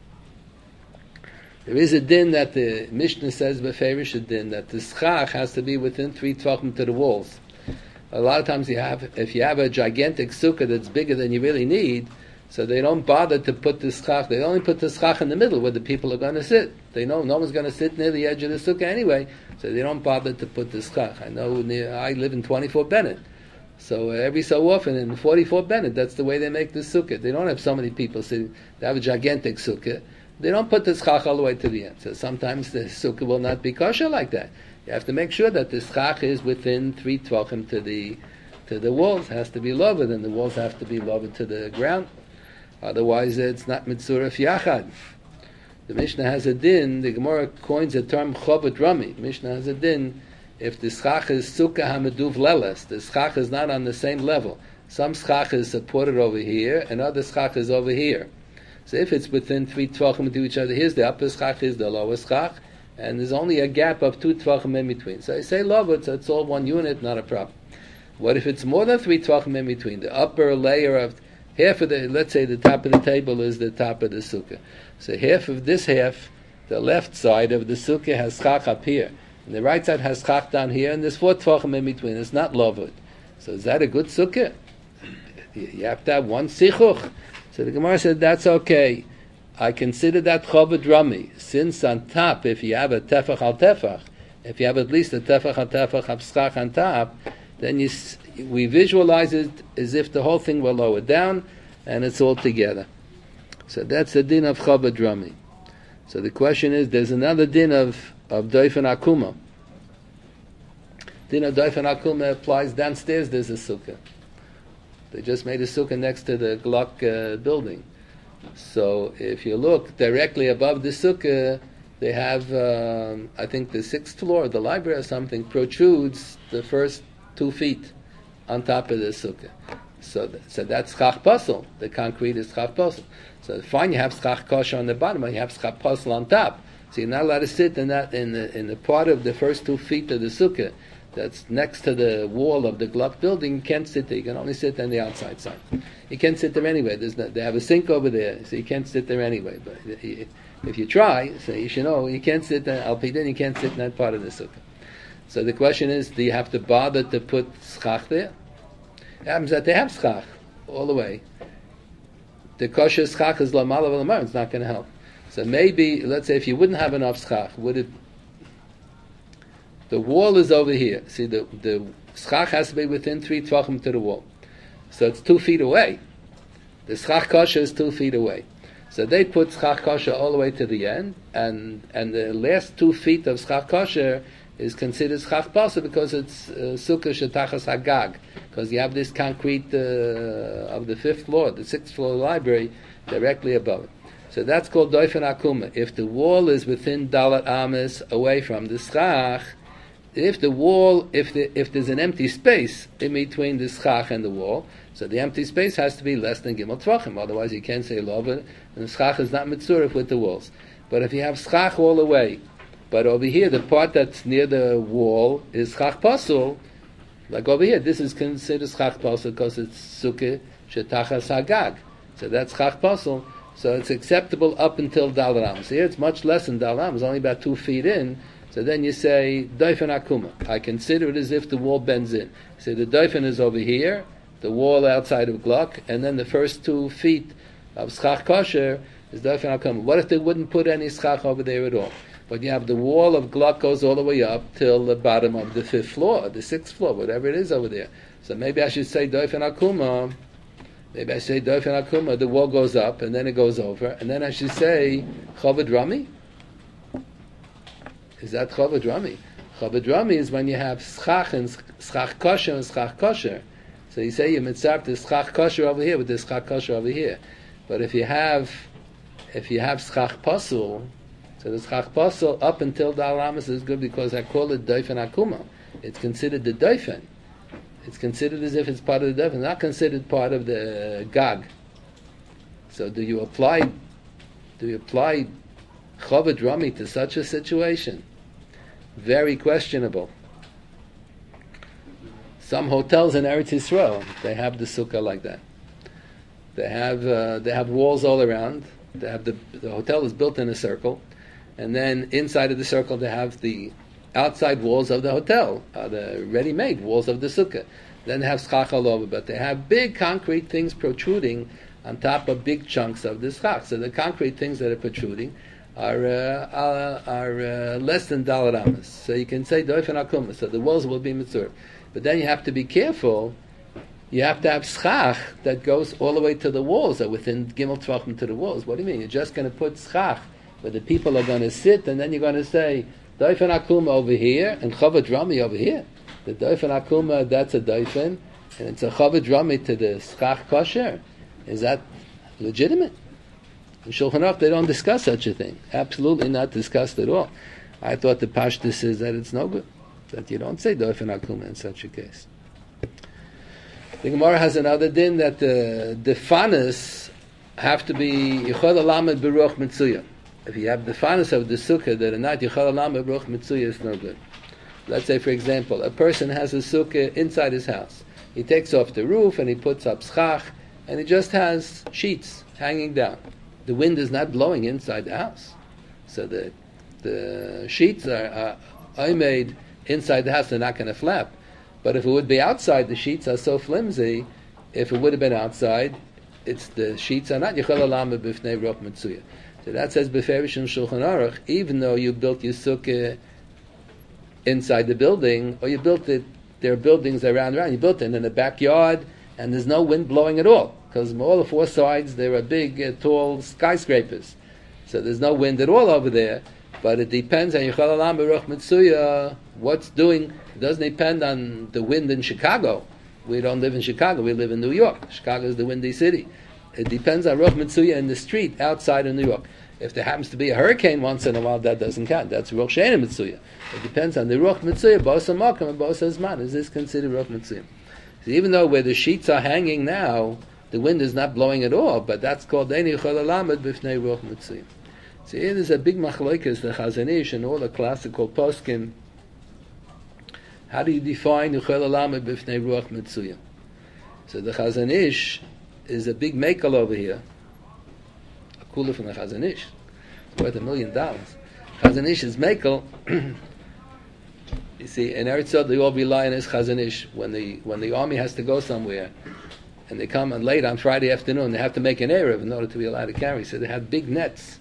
There is a din that the Mishnah says, beferish a din, that the schach has to be within three tvachim to the walls. A lot of times, you have if you have a gigantic sukkah that's bigger than you really need, so they don't bother to put the schach. They only put the schach in the middle where the people are going to sit. They know no one's going to sit near the edge of the sukkah anyway, so they don't bother to put the schach. I know near, I live in twenty-four Bennett, so every so often in forty-four Bennett, that's the way they make the sukkah. They don't have so many people sitting. They have a gigantic sukkah. They don't put the schach all the way to the end. So sometimes the sukkah will not be kosher like that. You have to make sure that the schach is within three tvachim to the to the walls. It has to be lowered, and the walls have to be lowered to the ground. Otherwise, it's not mitzurah yachad. The Mishnah has a din. The Gemara coins the term chobot rami. Mishnah has a din. If the schach is sukkah hameduv leles, the schach is not on the same level. Some schach is supported over here, and other schach is over here. So if it's within three tvachim to each other, here's the upper schach, here's the lower schach, and there's only a gap of two tvachim in between. So I say lovot, so it's all one unit, not a problem. What if it's more than three tvachim in between? The upper layer of half of the, let's say the top of the table is the top of the sukkah. So half of this half, the left side of the sukkah has schach up here, and the right side has schach down here, and there's four tvachim in between. It's not lovot. So is that a good sukkah? You have to have one sichuch. So the Gemara said, that's okay. I consider that chobot rami. Since on top, if you have a tefach al tefach, if you have at least a tefach al tefach of schach on top, then you, we visualize it as if the whole thing were lowered down, and it's all together. So that's the din of chobot rami. So the question is, there's another din of, of doifen akuma. Din of doifen akuma applies downstairs, there's a sukkah. They just made a sukkah next to the Glock uh, building. So if you look directly above the sukkah, they have, um, I think the sixth floor of the library or something protrudes the first two feet on top of the sukkah. So, th- so that's schach puzzle. The concrete is schach puzzle. So fine, you have schach kosher on the bottom, but you have schach puzzle on top. So you're not allowed to sit in that in the in the part of the first two feet of the sukkah that's next to the wall of the Glock building. You can't sit there. You can only sit on the outside side. You can't sit there anyway. There's no, they have a sink over there, so you can't sit there anyway. But if you try, so you should know, you can't sit there. Al Pidin, you can't sit in that part of the sukkah. So the question is, do you have to bother to put schach there? It happens that they have schach all the way. The kosher schach is lamala v'lamar. It's not going to help. So maybe, let's say, if you wouldn't have enough schach, would it? The wall is over here. See, the the schach has to be within three tvachim to the wall, so it's two feet away. The schach kosher is two feet away, so they put schach kosher all the way to the end, and and the last two feet of schach kosher is considered schach pasuk because it's uh, sukkah shetachas hagag, because you have this concrete uh, of the fifth floor, the sixth floor library directly above it. So that's called doifen akuma. If the wall is within dalat ames away from the schach, if the wall, if the, if there's an empty space in between the schach and the wall, so the empty space has to be less than gimel tvachim. Otherwise, you can't say love, and the schach is not mitzurif with the walls. But if you have schach all the way, but over here the part that's near the wall is schach pasul, like over here, this is considered schach pasul because it's sukkah shetachas hagag. So that's chach pasul. So it's acceptable up until dal ram. So here it's much less than dal ram. It's only about two feet in. So then you say doifen akuma. I consider it as if the wall bends in. So the doifen is over here, the wall outside of Glock, and then the first two feet of schach kosher is doifen akuma. What if they wouldn't put any schach over there at all? But you have the wall of Glock goes all the way up till the bottom of the fifth floor, the sixth floor, whatever it is over there. So maybe I should say doifen akuma. Maybe I say doifen akuma, the wall goes up and then it goes over, and then I should say chavod rami. Is that chavod rami? Chavod rami is when you have schach and schach kosher and schach kosher. So you say you mitzvah the schach kosher over here with the schach kosher over here. But if you have if you have schach pasul, so the schach pasul up until dal ramas is good because I call it doifen akuma. It's considered the doifen. It's considered as if it's part of the doifen, not considered part of the gag. So do you apply do you apply chavod rami to such a situation? Very questionable. Some hotels in Eretz Yisrael, they have the sukkah like that. They have uh, they have walls all around. They have the the hotel is built in a circle, and then inside of the circle they have the outside walls of the hotel, uh, the ready-made walls of the sukkah. Then they have schach all over, but they have big concrete things protruding on top of big chunks of the schach. So the concrete things that are protruding are uh, are, are uh, less than dal ramas. So you can say doifen akuma. So the walls will be mitzvah. But then you have to be careful. You have to have schach that goes all the way to the walls, or within gimel tvachim to the walls. What do you mean? You're just going to put schach where the people are going to sit, and then you're going to say doifen akuma over here and chavod rami over here. The doifen akuma, that's a doifen, and it's a chavod rami to the schach kosher. Is that legitimate? In Shulchan Aruch, they don't discuss such a thing. Absolutely not discussed at all. I thought the pashtus is that it's no good, that you don't say doifen akuma in such a case. The Gemara has another din that the the fanas have to be yichol alamed beruach mitzuya. If you have the fanas of the sukkah that are not yichol alamed beruach mitzuya, it's no good. Let's say, for example, a person has a sukkah inside his house. He takes off the roof and he puts up schach, and he just has sheets hanging down. The wind is not blowing inside the house, so the the sheets are, are, are made inside the house. They're not going to flap. But if it would be outside, the sheets are so flimsy. If it would have been outside, it's the sheets are not yichol alamed b'fnei ruach mitzuya. So that says beferish in Shulchan Aruch, even though you built your sukkah inside the building, or you built it, there are buildings around around. You built it in the backyard, and there's no wind blowing at all, because on all the four sides there are big, uh, tall skyscrapers. So there's no wind at all over there. But it depends on yichol alamed beruach mitzuya. What's doing? It doesn't depend on the wind in Chicago. We don't live in Chicago. We live in New York. Chicago is the windy city. It depends on ruach mitzuya in the street outside of New York. If there happens to be a hurricane once in a while, that doesn't count. That's ruach she'eina mitzuya. It depends on the ruach mitzuya, bosa makam and bosa zman. Is this considered ruach mitzuya? So even though where the sheets are hanging now, the wind is not blowing at all, but that's called ein yichol alamed b'fnei ruach mitzuya. So here there's a big machlokes, the Chazon Ish and all the classical poskim. How do you define yichol alamed b'fnei ruach mitzuya? So the Chazon Ish is a big makel over here. A kula from the Chazon Ish. It's worth a million dollars. Chazon Ish is makel. You see, in Eretz Yisrael they all rely on his Chazon Ish. When the when the army has to go somewhere, and they come on late on Friday afternoon, they have to make an erev in order to be allowed to carry. So they have big nets.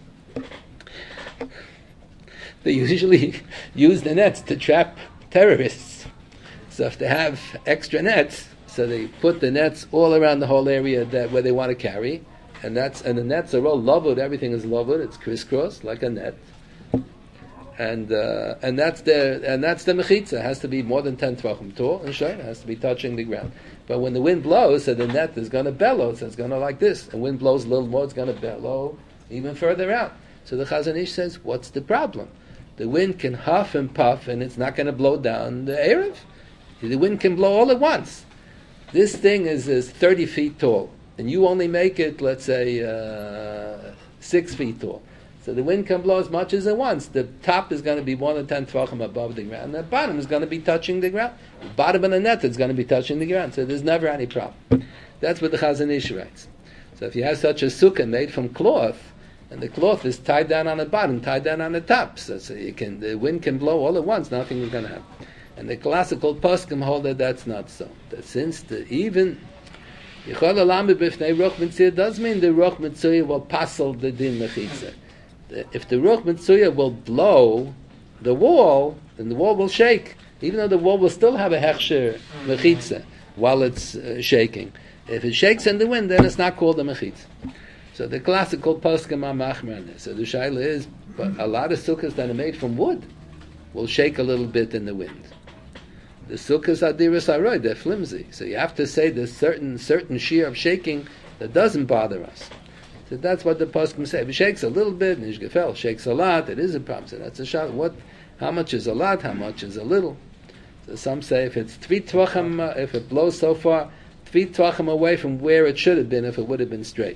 They usually use the nets to trap terrorists. So if they have extra nets, so they put the nets all around the whole area that where they want to carry, and that's and the nets are all lavud. Everything is lavud. It's crisscross like a net, and uh, and that's the and that's the mechitza. It has to be more than ten tvachim tall and short. It has to be touching the ground. But when the wind blows, so the net is going to bellow. So it's going to like this. And wind blows a little more, it's going to bellow even further out. So the Chazon Ish says, what's the problem? The wind can huff and puff, and it's not going to blow down the Erev. The wind can blow all at once. This thing is, is thirty feet tall, and you only make it, let's say, uh, six feet tall. So the wind can blow as much as it wants. The top is going to be more than ten tvachim above the ground. The bottom is going to be touching the ground. The bottom of the net is going to be touching the ground. So there's never any problem. That's what the Chazon Ish writes. So if you have such a sukkah made from cloth, and the cloth is tied down on the bottom, tied down on the top, so, so you can, the wind can blow all at once, nothing is going to happen. And the classical poskim hold that that's not so. That since the even Yichol Olam b'fnei Ruach Mitzuyah does mean the Ruach Mitzuyah will passel the din mechitza. If the Ruach Mitzuyah will blow the wall, then the wall will shake, even though the wall will still have a hechsher mechitza while it's uh, shaking. If it shakes in the wind, then it's not called a mechitza. So the classical poskim are machmer on this. So the shaila is, but a lot of sukkahs that are made from wood will shake a little bit in the wind. The sukkahs are diras aroy, they're flimsy. So you have to say there's certain certain shear of shaking that doesn't bother us. So that's what the poskim say. If it shakes a little bit, nishgefel shakes a lot, it is a problem. So that's a shot. What? How much is a lot? How much is a little? So some say if it's three tvachim, uh, if it blows so far, three tvachim away from where it should have been, if it would have been straight.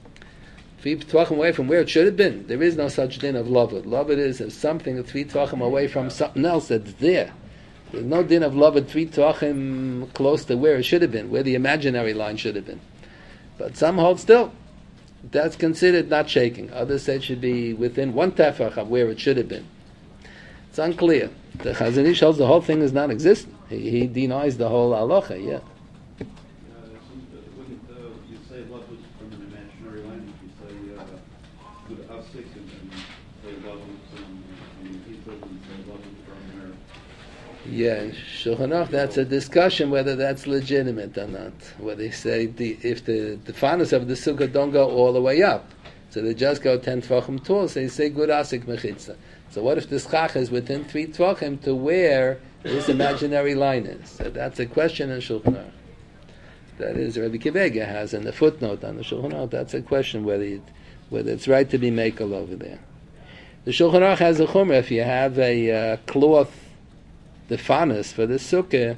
Three tvachim away from where it should have been. There is no such din of loved. Loved is if something three tvachim away from something else that's there. There's no din of loved three tvachim close to where it should have been, where the imaginary line should have been. But some hold still. That's considered not shaking. Others say it should be within one tefach of where it should have been. It's unclear. The Chazon Ish holds the whole thing is non-existent. He, he denies the whole halacha, yeah. Uh, wouldn't uh, you say love was from an imaginary language? You say uh, good asik and then say love was from from Hebrew and say love was from America. Yeah, in Shulchan Aruch, that's a discussion whether that's legitimate or not. Where they say the, if the the fanas of the sukkah don't go all the way up, so they just go ten tvachim tall, so they say good asik mechitza. So what if the schach is within three tvachim to where this imaginary line is? So that's a question in Shulchan Aruch. That is, Rabbi Kivega has in the footnote on the Shulchan Aruch, that's a question whether it, whether it's right to be makel over there. The Shulchan Aruch has a chumrah, if you have a uh, cloth, the fanas for the sukkah,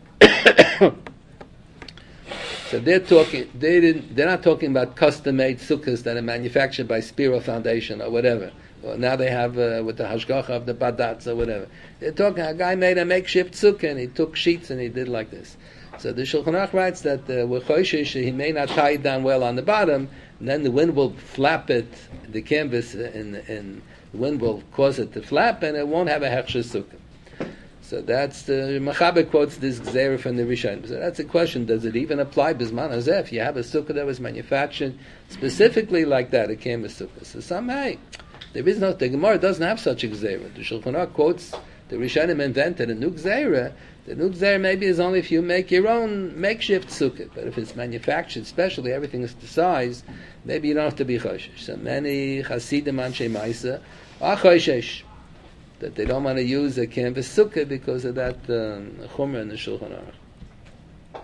so they're talking, they didn't, they're not talking about custom-made sukkahs that are manufactured by Spiro Foundation or whatever. Well, now they have uh, with the hashgacha of the badatz or whatever. They're talking, a guy made a makeshift sukkah and he took sheets and he did like this. So the Shulchan Aruch writes that uh, he may not tie it down well on the bottom, and then the wind will flap it, the canvas, and, and the wind will cause it to flap, and it won't have a hechsher sukkah. So that's the Mechaber quotes this gzeira from the Rishonim. So that's a question: does it even apply bisman hazeh? If you have a sukkah that was manufactured specifically like that, it came a sukkah. So some hey, there is no. The Gemara doesn't have such a gzeira. The Shulchan Aruch quotes the Rishonim invented a new gzeira. The new gzeira maybe is only if you make your own makeshift sukkah. But if it's manufactured, especially everything is the size, maybe you don't have to be choshesh. So many Hasidim anshe ma'isa are choshesh that they don't want to use a canvas sukkah because of that um, chumrah in the Shulchan Aruch.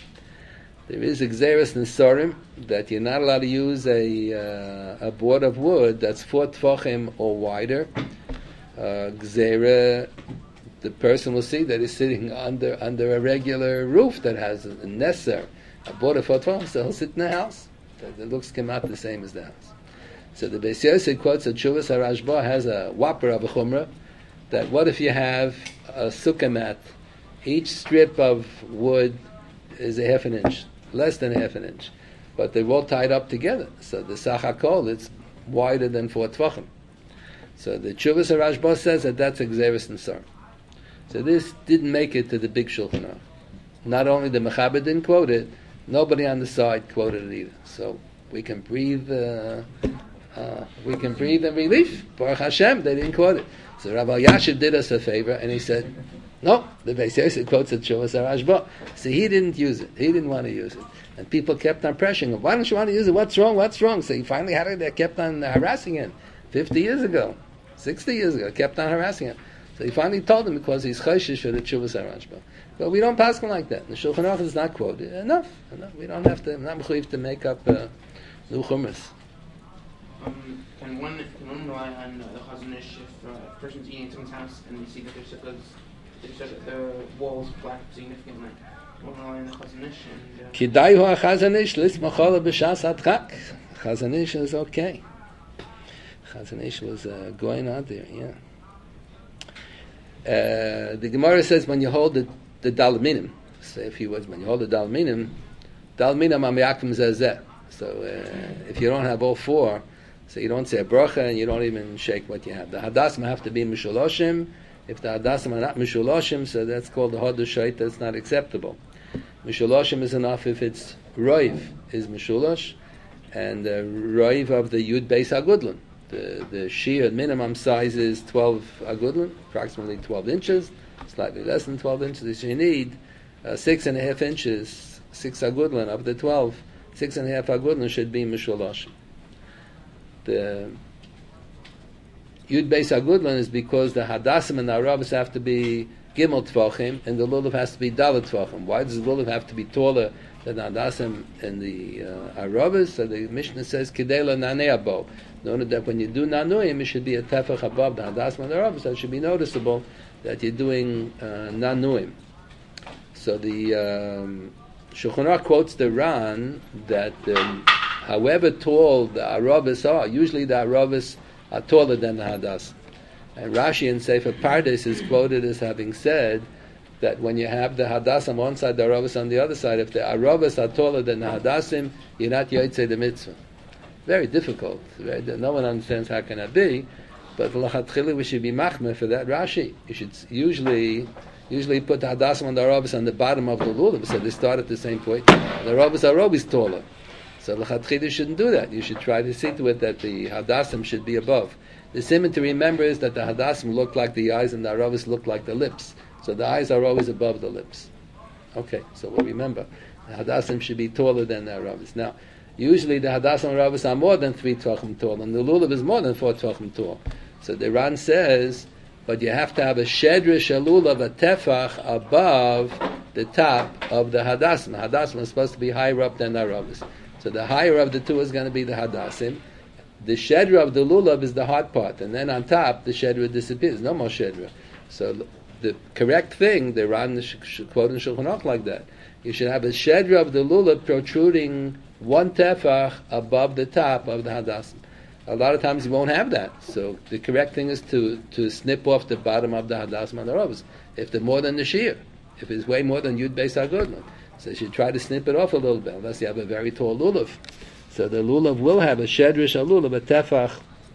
There is a gzeres nesarim that you're not allowed to use a uh, a board of wood that's four tefachim or wider. Uh, gzera, the person will see that he's sitting under under a regular roof that has a neser, a board of four tefachim, so he'll sit in the house. The, the looks come out the same as the house. So the Beis Yosef quotes that Tshuvas HaRashba has a whopper of a chumrah, that what if you have a sukkah mat, each strip of wood is a half an inch, less than half an inch, but they're all tied up together. So the Sach HaKol, it's wider than four tvachim. So the Tshuvas HaRashba says that that's a gzeres nesar. So this didn't make it to the big Shulchan Aruch. Not only the Mechaber didn't quote it, nobody on the side quoted it either. So we can breathe... Uh, Uh, we can breathe in relief. Baruch Hashem, they didn't quote it. So Rabbi Yashiv did us a favor, and he said, no, the Beis Yosef quotes it, Tshuvas HaRashba. So he didn't use it. He didn't want to use it. And people kept on pressuring him, why don't you want to use it? What's wrong? What's wrong? So he finally had it. They kept on harassing him. fifty years ago, sixty years ago, kept on harassing him. So he finally told him because he's choshesh for the Tshuvas HaRashba. But we don't pass him like that. The Shulchan Aruch is not quoted. Enough. Enough. We don't have to, not mechuyev to make up uh, new chumras. Um, can can one can one rely on uh, the Chazon Ish if uh, a person's eating at someone's house and they see that their sukkahs, their sukkah, the walls black significantly? Can one rely on the Chazon Ish and? Uh, Kidayu HaChazon Ish lismachol b'shas adchak. Chazon Ish is okay. Chazon Ish was uh, going out there, yeah. Uh, the Gemara says when you hold the the dalminim, say a few words. When you hold the dalminim, dalminim amiyakim zezeh. So uh, if you don't have all four, so you don't say a bracha and you don't even shake what you have. The hadasim have to be misholoshim. If the hadasim are not misholoshim, so that's called the hodah shait. That's not acceptable. Misholoshim is enough if it's roiv is misholosh, and the roiv of the yud beis agudlan. The the shear minimum size is twelve agudlan, approximately twelve inches, slightly less than twelve inches. You need uh, six and a half inches, six agudlan of the twelve. Six and a half agudlan should be misholoshim. The yud beis agudlan is because the hadassim and the arabas have to be gimel tvachim, and the lulav has to be dalet tvachim. Why does the lulav have to be taller than the hadassim and the uh, arabas? So the Mishnah says kidela naneabo. Note that when you do nanuim, it should be a tefach above the hadassim and the arabas. So it should be noticeable that you're doing uh, nanuim. So the um, Shulchan Aruch quotes the Ran that um, however tall the arabas are, usually the arabas are taller than the hadas. And Rashi in Sefer Pardes is quoted as having said that when you have the hadas on one side, the arabas on the other side, if the arabas are taller than the hadasim, you're not yotzei the mitzvah. Very difficult. Very, no one understands how can that be, but l'chatchila we should be machmeh for that Rashi. You should usually usually put the hadasim on the arabas on the bottom of the lulav, so they start at the same point. The arabas are always taller. So l'chatchila you shouldn't do that. You should try to see to it that the hadasim should be above. The simon to remember is that the hadasim look like the eyes and the arabas look like the lips. So the eyes are always above the lips. Okay, so we'll remember. The hadasim should be taller than the arabas. Now, usually the hadasim and arabas are more than three tvachim tall, and the lulav is more than four tvachim tall. So the Ran says, but you have to have a shedrish a lulav, a tefach, above the top of the hadasim. The hadasim is supposed to be higher up than the arabas. So the higher of the two is going to be the hadasim. The shedra of the lulav is the hard part, and then on top the shedra disappears. No more shedra. So the correct thing, the Ran should quote in Shulchan Aruch like that. You should have a shedra of the lulav protruding one tefach above the top of the hadasim. A lot of times you won't have that. So the correct thing is to, to snip off the bottom of the hadasim and the arabas. If they're more than the shear, if it's way more than yud beis agudlan, so you should try to snip it off a little bit, unless you have a very tall lulav. So the lulav will have a shedrish a lulav, a tefach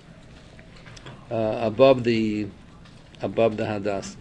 uh, above the above the hadas.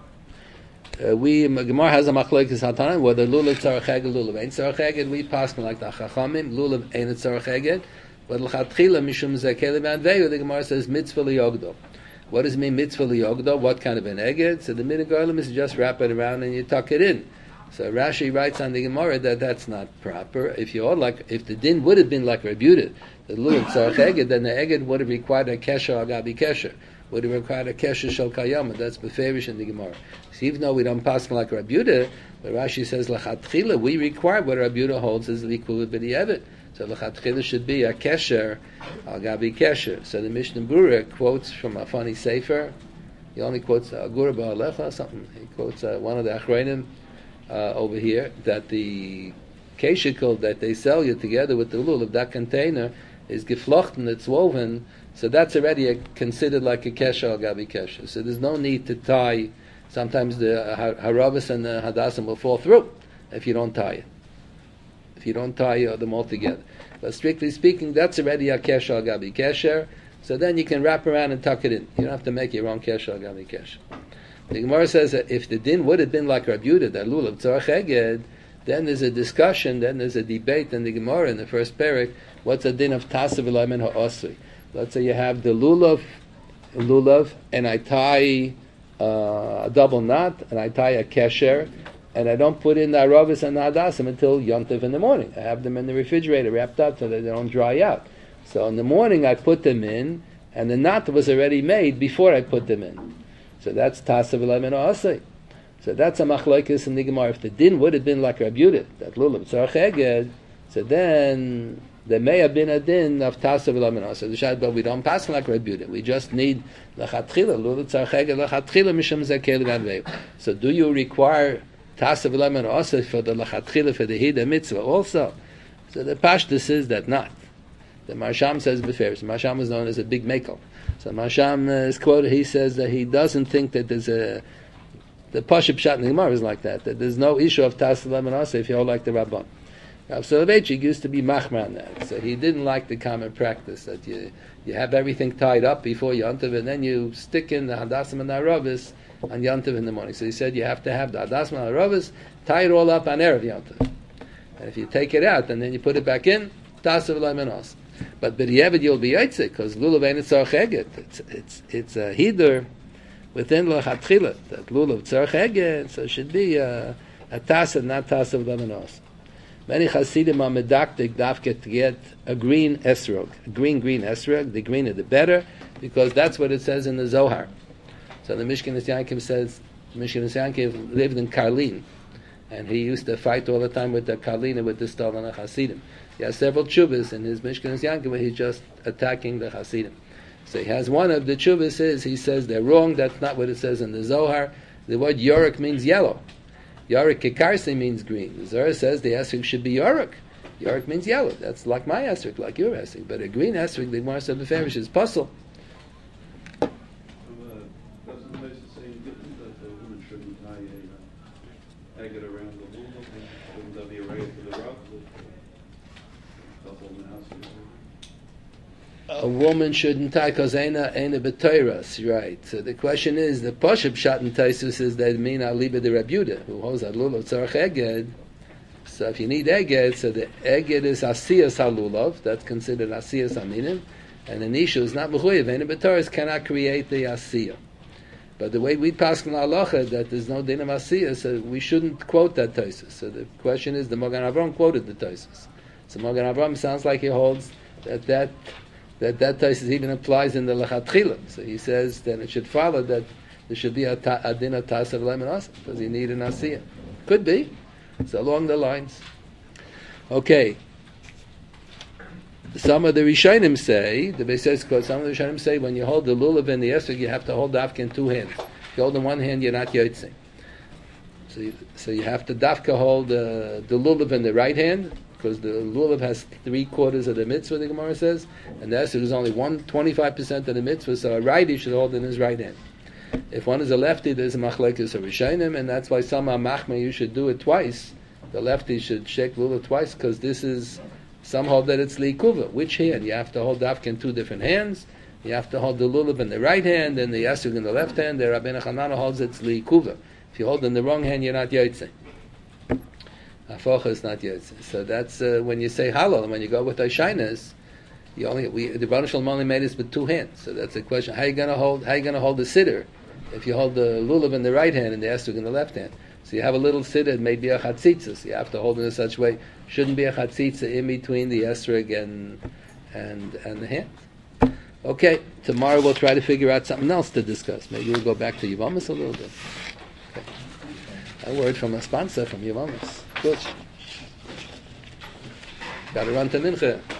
Uh, we Gemara has a machlokes hatanan whether lulav tzarech eged, lulav ain't tzarech eged. We pass like the chachamim, lulav ain't tzarech eged. But l'chatchila mishum zekele v'anveyu, the Gemara says mitzvah liyogdo. What does it mean mitzvah liyogdo? What kind of an eged? So the minhag is just wrap it around and you tuck it in. So Rashi writes on the Gemara that that's not proper. If you are like, if the din would have been like Reb Yehuda, the lulav tzarech eged, then the eged would have required a kesher agabi kesher, would have required a kesher shel kayama. That's beferish in the Gemara. So even though we don't pass like Reb Yehuda, but Rashi says l'chatchila we require what Reb Yehuda holds is the equal b'di'evet. So l'chatchila should be a kesher agabi kesher. So the Mishnah Berurah quotes from a funny sefer. He only quotes Agur Ba'alecha or something. He quotes uh, one of the achreinim. Uh, over here, that the keshikol that they sell you together with the lulav, that container is geflochten, it's woven, so that's already a, considered like a kesher al gabi kesher. So there's no need to tie. Sometimes the uh, harabas and the hadasim will fall through if you don't tie it. If you don't tie uh, them all together. But strictly speaking, that's already a kesher al gabi kesher. So then you can wrap around and tuck it in. You don't have to make your own kesher al gabi kesher. The Gemara says that if the din would have been like Reb Yehuda, that lulav tzarech eged, then there's a discussion, then there's a debate in the Gemara in the first parak. What's the din of tasav v'laymen ha'osri? Let's say you have the lulav, lulav, and I tie uh, a double knot, and I tie a kesher, and I don't put in the arabas and the hadasim until yontiv in the morning. I have them in the refrigerator wrapped up so that they don't dry out. So in the morning I put them in, and the knot was already made before I put them in. So that's tasav v'laymen ha'osri. So that's a machlokes in the Gemara. If the din would have been like Reb Yehuda, that lulav tzarech eged, so then there may have been a din of Tasa v'Laman Asa. But we don't pass like Reb Yehuda. We just need L'chatchila, Lulav Tzarech Eged, L'chatchila Mishum Zakeh L'Gadvei. So do you require Tasa v'Laman Asa for the L'chatchila, for the Hida Mitzvah also? So the Pashtus is that not. The Marsham says before. So Marsham is known as a big makel. So Marsham uh, is quoted, he says that he doesn't think that there's a, the Pashup Pshat in the Gemara is like that, that there's no issue of Tasa v'Laman Asa if you hold like the Rabban. Rav Soloveitchik used to be machmir on that, so he didn't like the common practice that you you have everything tied up before Yontiv, and then you stick in the Hadasim and the Aravis on Yontiv in the morning. So he said you have to have the Hadasim and the Aravis, tie it all up on Erev Yontiv. And if you take it out and then you put it back in, Tasav Laimanos. But B'diavad you'll be Yitzek, because Lulav ain't Tzarech Eged. It's, it's, it's a Hidur within L'chatchila, that Lulav Tzarech Eged, so it should be a, a Tasav, not Tasav Laimanos. Many Hasidim are medaktik dafke to get a green esrog, a green green esrog. The greener the better, because that's what it says in the Zohar. So the Mishkan Yankiv says Mishkan Yankiv lived in Karlin, and he used to fight all the time with the Karlin and with the Stolen Hasidim. He has several tshuvas in his Mishkan Yankiv where he's just attacking the Hasidim. So he has one of the tshuvas is he says they're wrong. That's not what it says in the Zohar. The word Yorik means yellow. Yorik Kekarse means green. The Zohar says the esrog should be Yorik. Yorik means yellow. That's like my esrog, like your esrog. But a green esrog, the Gemara said the Farish is puzzle. So, uh, doesn't the Mesa say different that the woman shouldn't tie a uh, agate around the wool? Shouldn't that be a right for the rock? A woman shouldn't tie because aina aina b'toiras, right? So the question is, the Pashup Pshat in Taisus is that mean aliba de Reb Yehuda, who holds that lulav tzarech eged. So if you need eged, so the eged is asiyas halulav, that's considered asiyas aminim, and the nishu is not mechuyev. Aina b'toiras cannot create the asiyah. But the way we pass in halacha that there's no din of asiyah, so we shouldn't quote that Taisus. So the question is, the Magen Avraham quoted the Taisus. So Magen Avraham sounds like he holds that that that that Taisus even applies in the Lechatchila. So he says that it should follow that there should be a, ta, a din of Tasav Leiman Asa, because you need an Asiyah. Could be. So along the lines. Okay. Some of the Rishonim say, the Beis says, some of the Rishonim say when you hold the lulav and the esrog, you have to hold the dafka in two hands. If you hold in one hand, you're not yotzei. So you, so you have to dafka hold uh, the lulav in the right hand, because the lulav has three quarters of the mitzvah, the Gemara says, and the esrog is only one twenty-five percent of the mitzvah, so a righty should hold in his right hand. If one is a lefty, there's a machlekes of Rishonim, and that's why some are machmir, you should do it twice. The lefty should shake lulav twice, because this is, some hold that it's liikuva. Which hand? You have to hold dafka in two different hands. You have to hold the lulav in the right hand, and the esrog in the left hand. The Rabbeinu Chanana holds it's liikuva. If you hold in the wrong hand, you're not yotzei. Afocha is not yotzei. So that's uh, when you say halal, and when you go with Aishainas, you only we the Baruch Shalom only made us with two hands. So that's the question: how you gonna hold? How you gonna hold the siddur if you hold the lulav in the right hand and the esrog in the left hand? So you have a little siddur, maybe a chatzitza. So you have to hold it in such a way. Shouldn't be a chatzitza in between the esrog and and and the hand. Okay, tomorrow we'll try to figure out something else to discuss. Maybe we'll go back to Yevamos a little bit. Okay. A word from a sponsor from Yevamos. Good. Got to run to Mincha.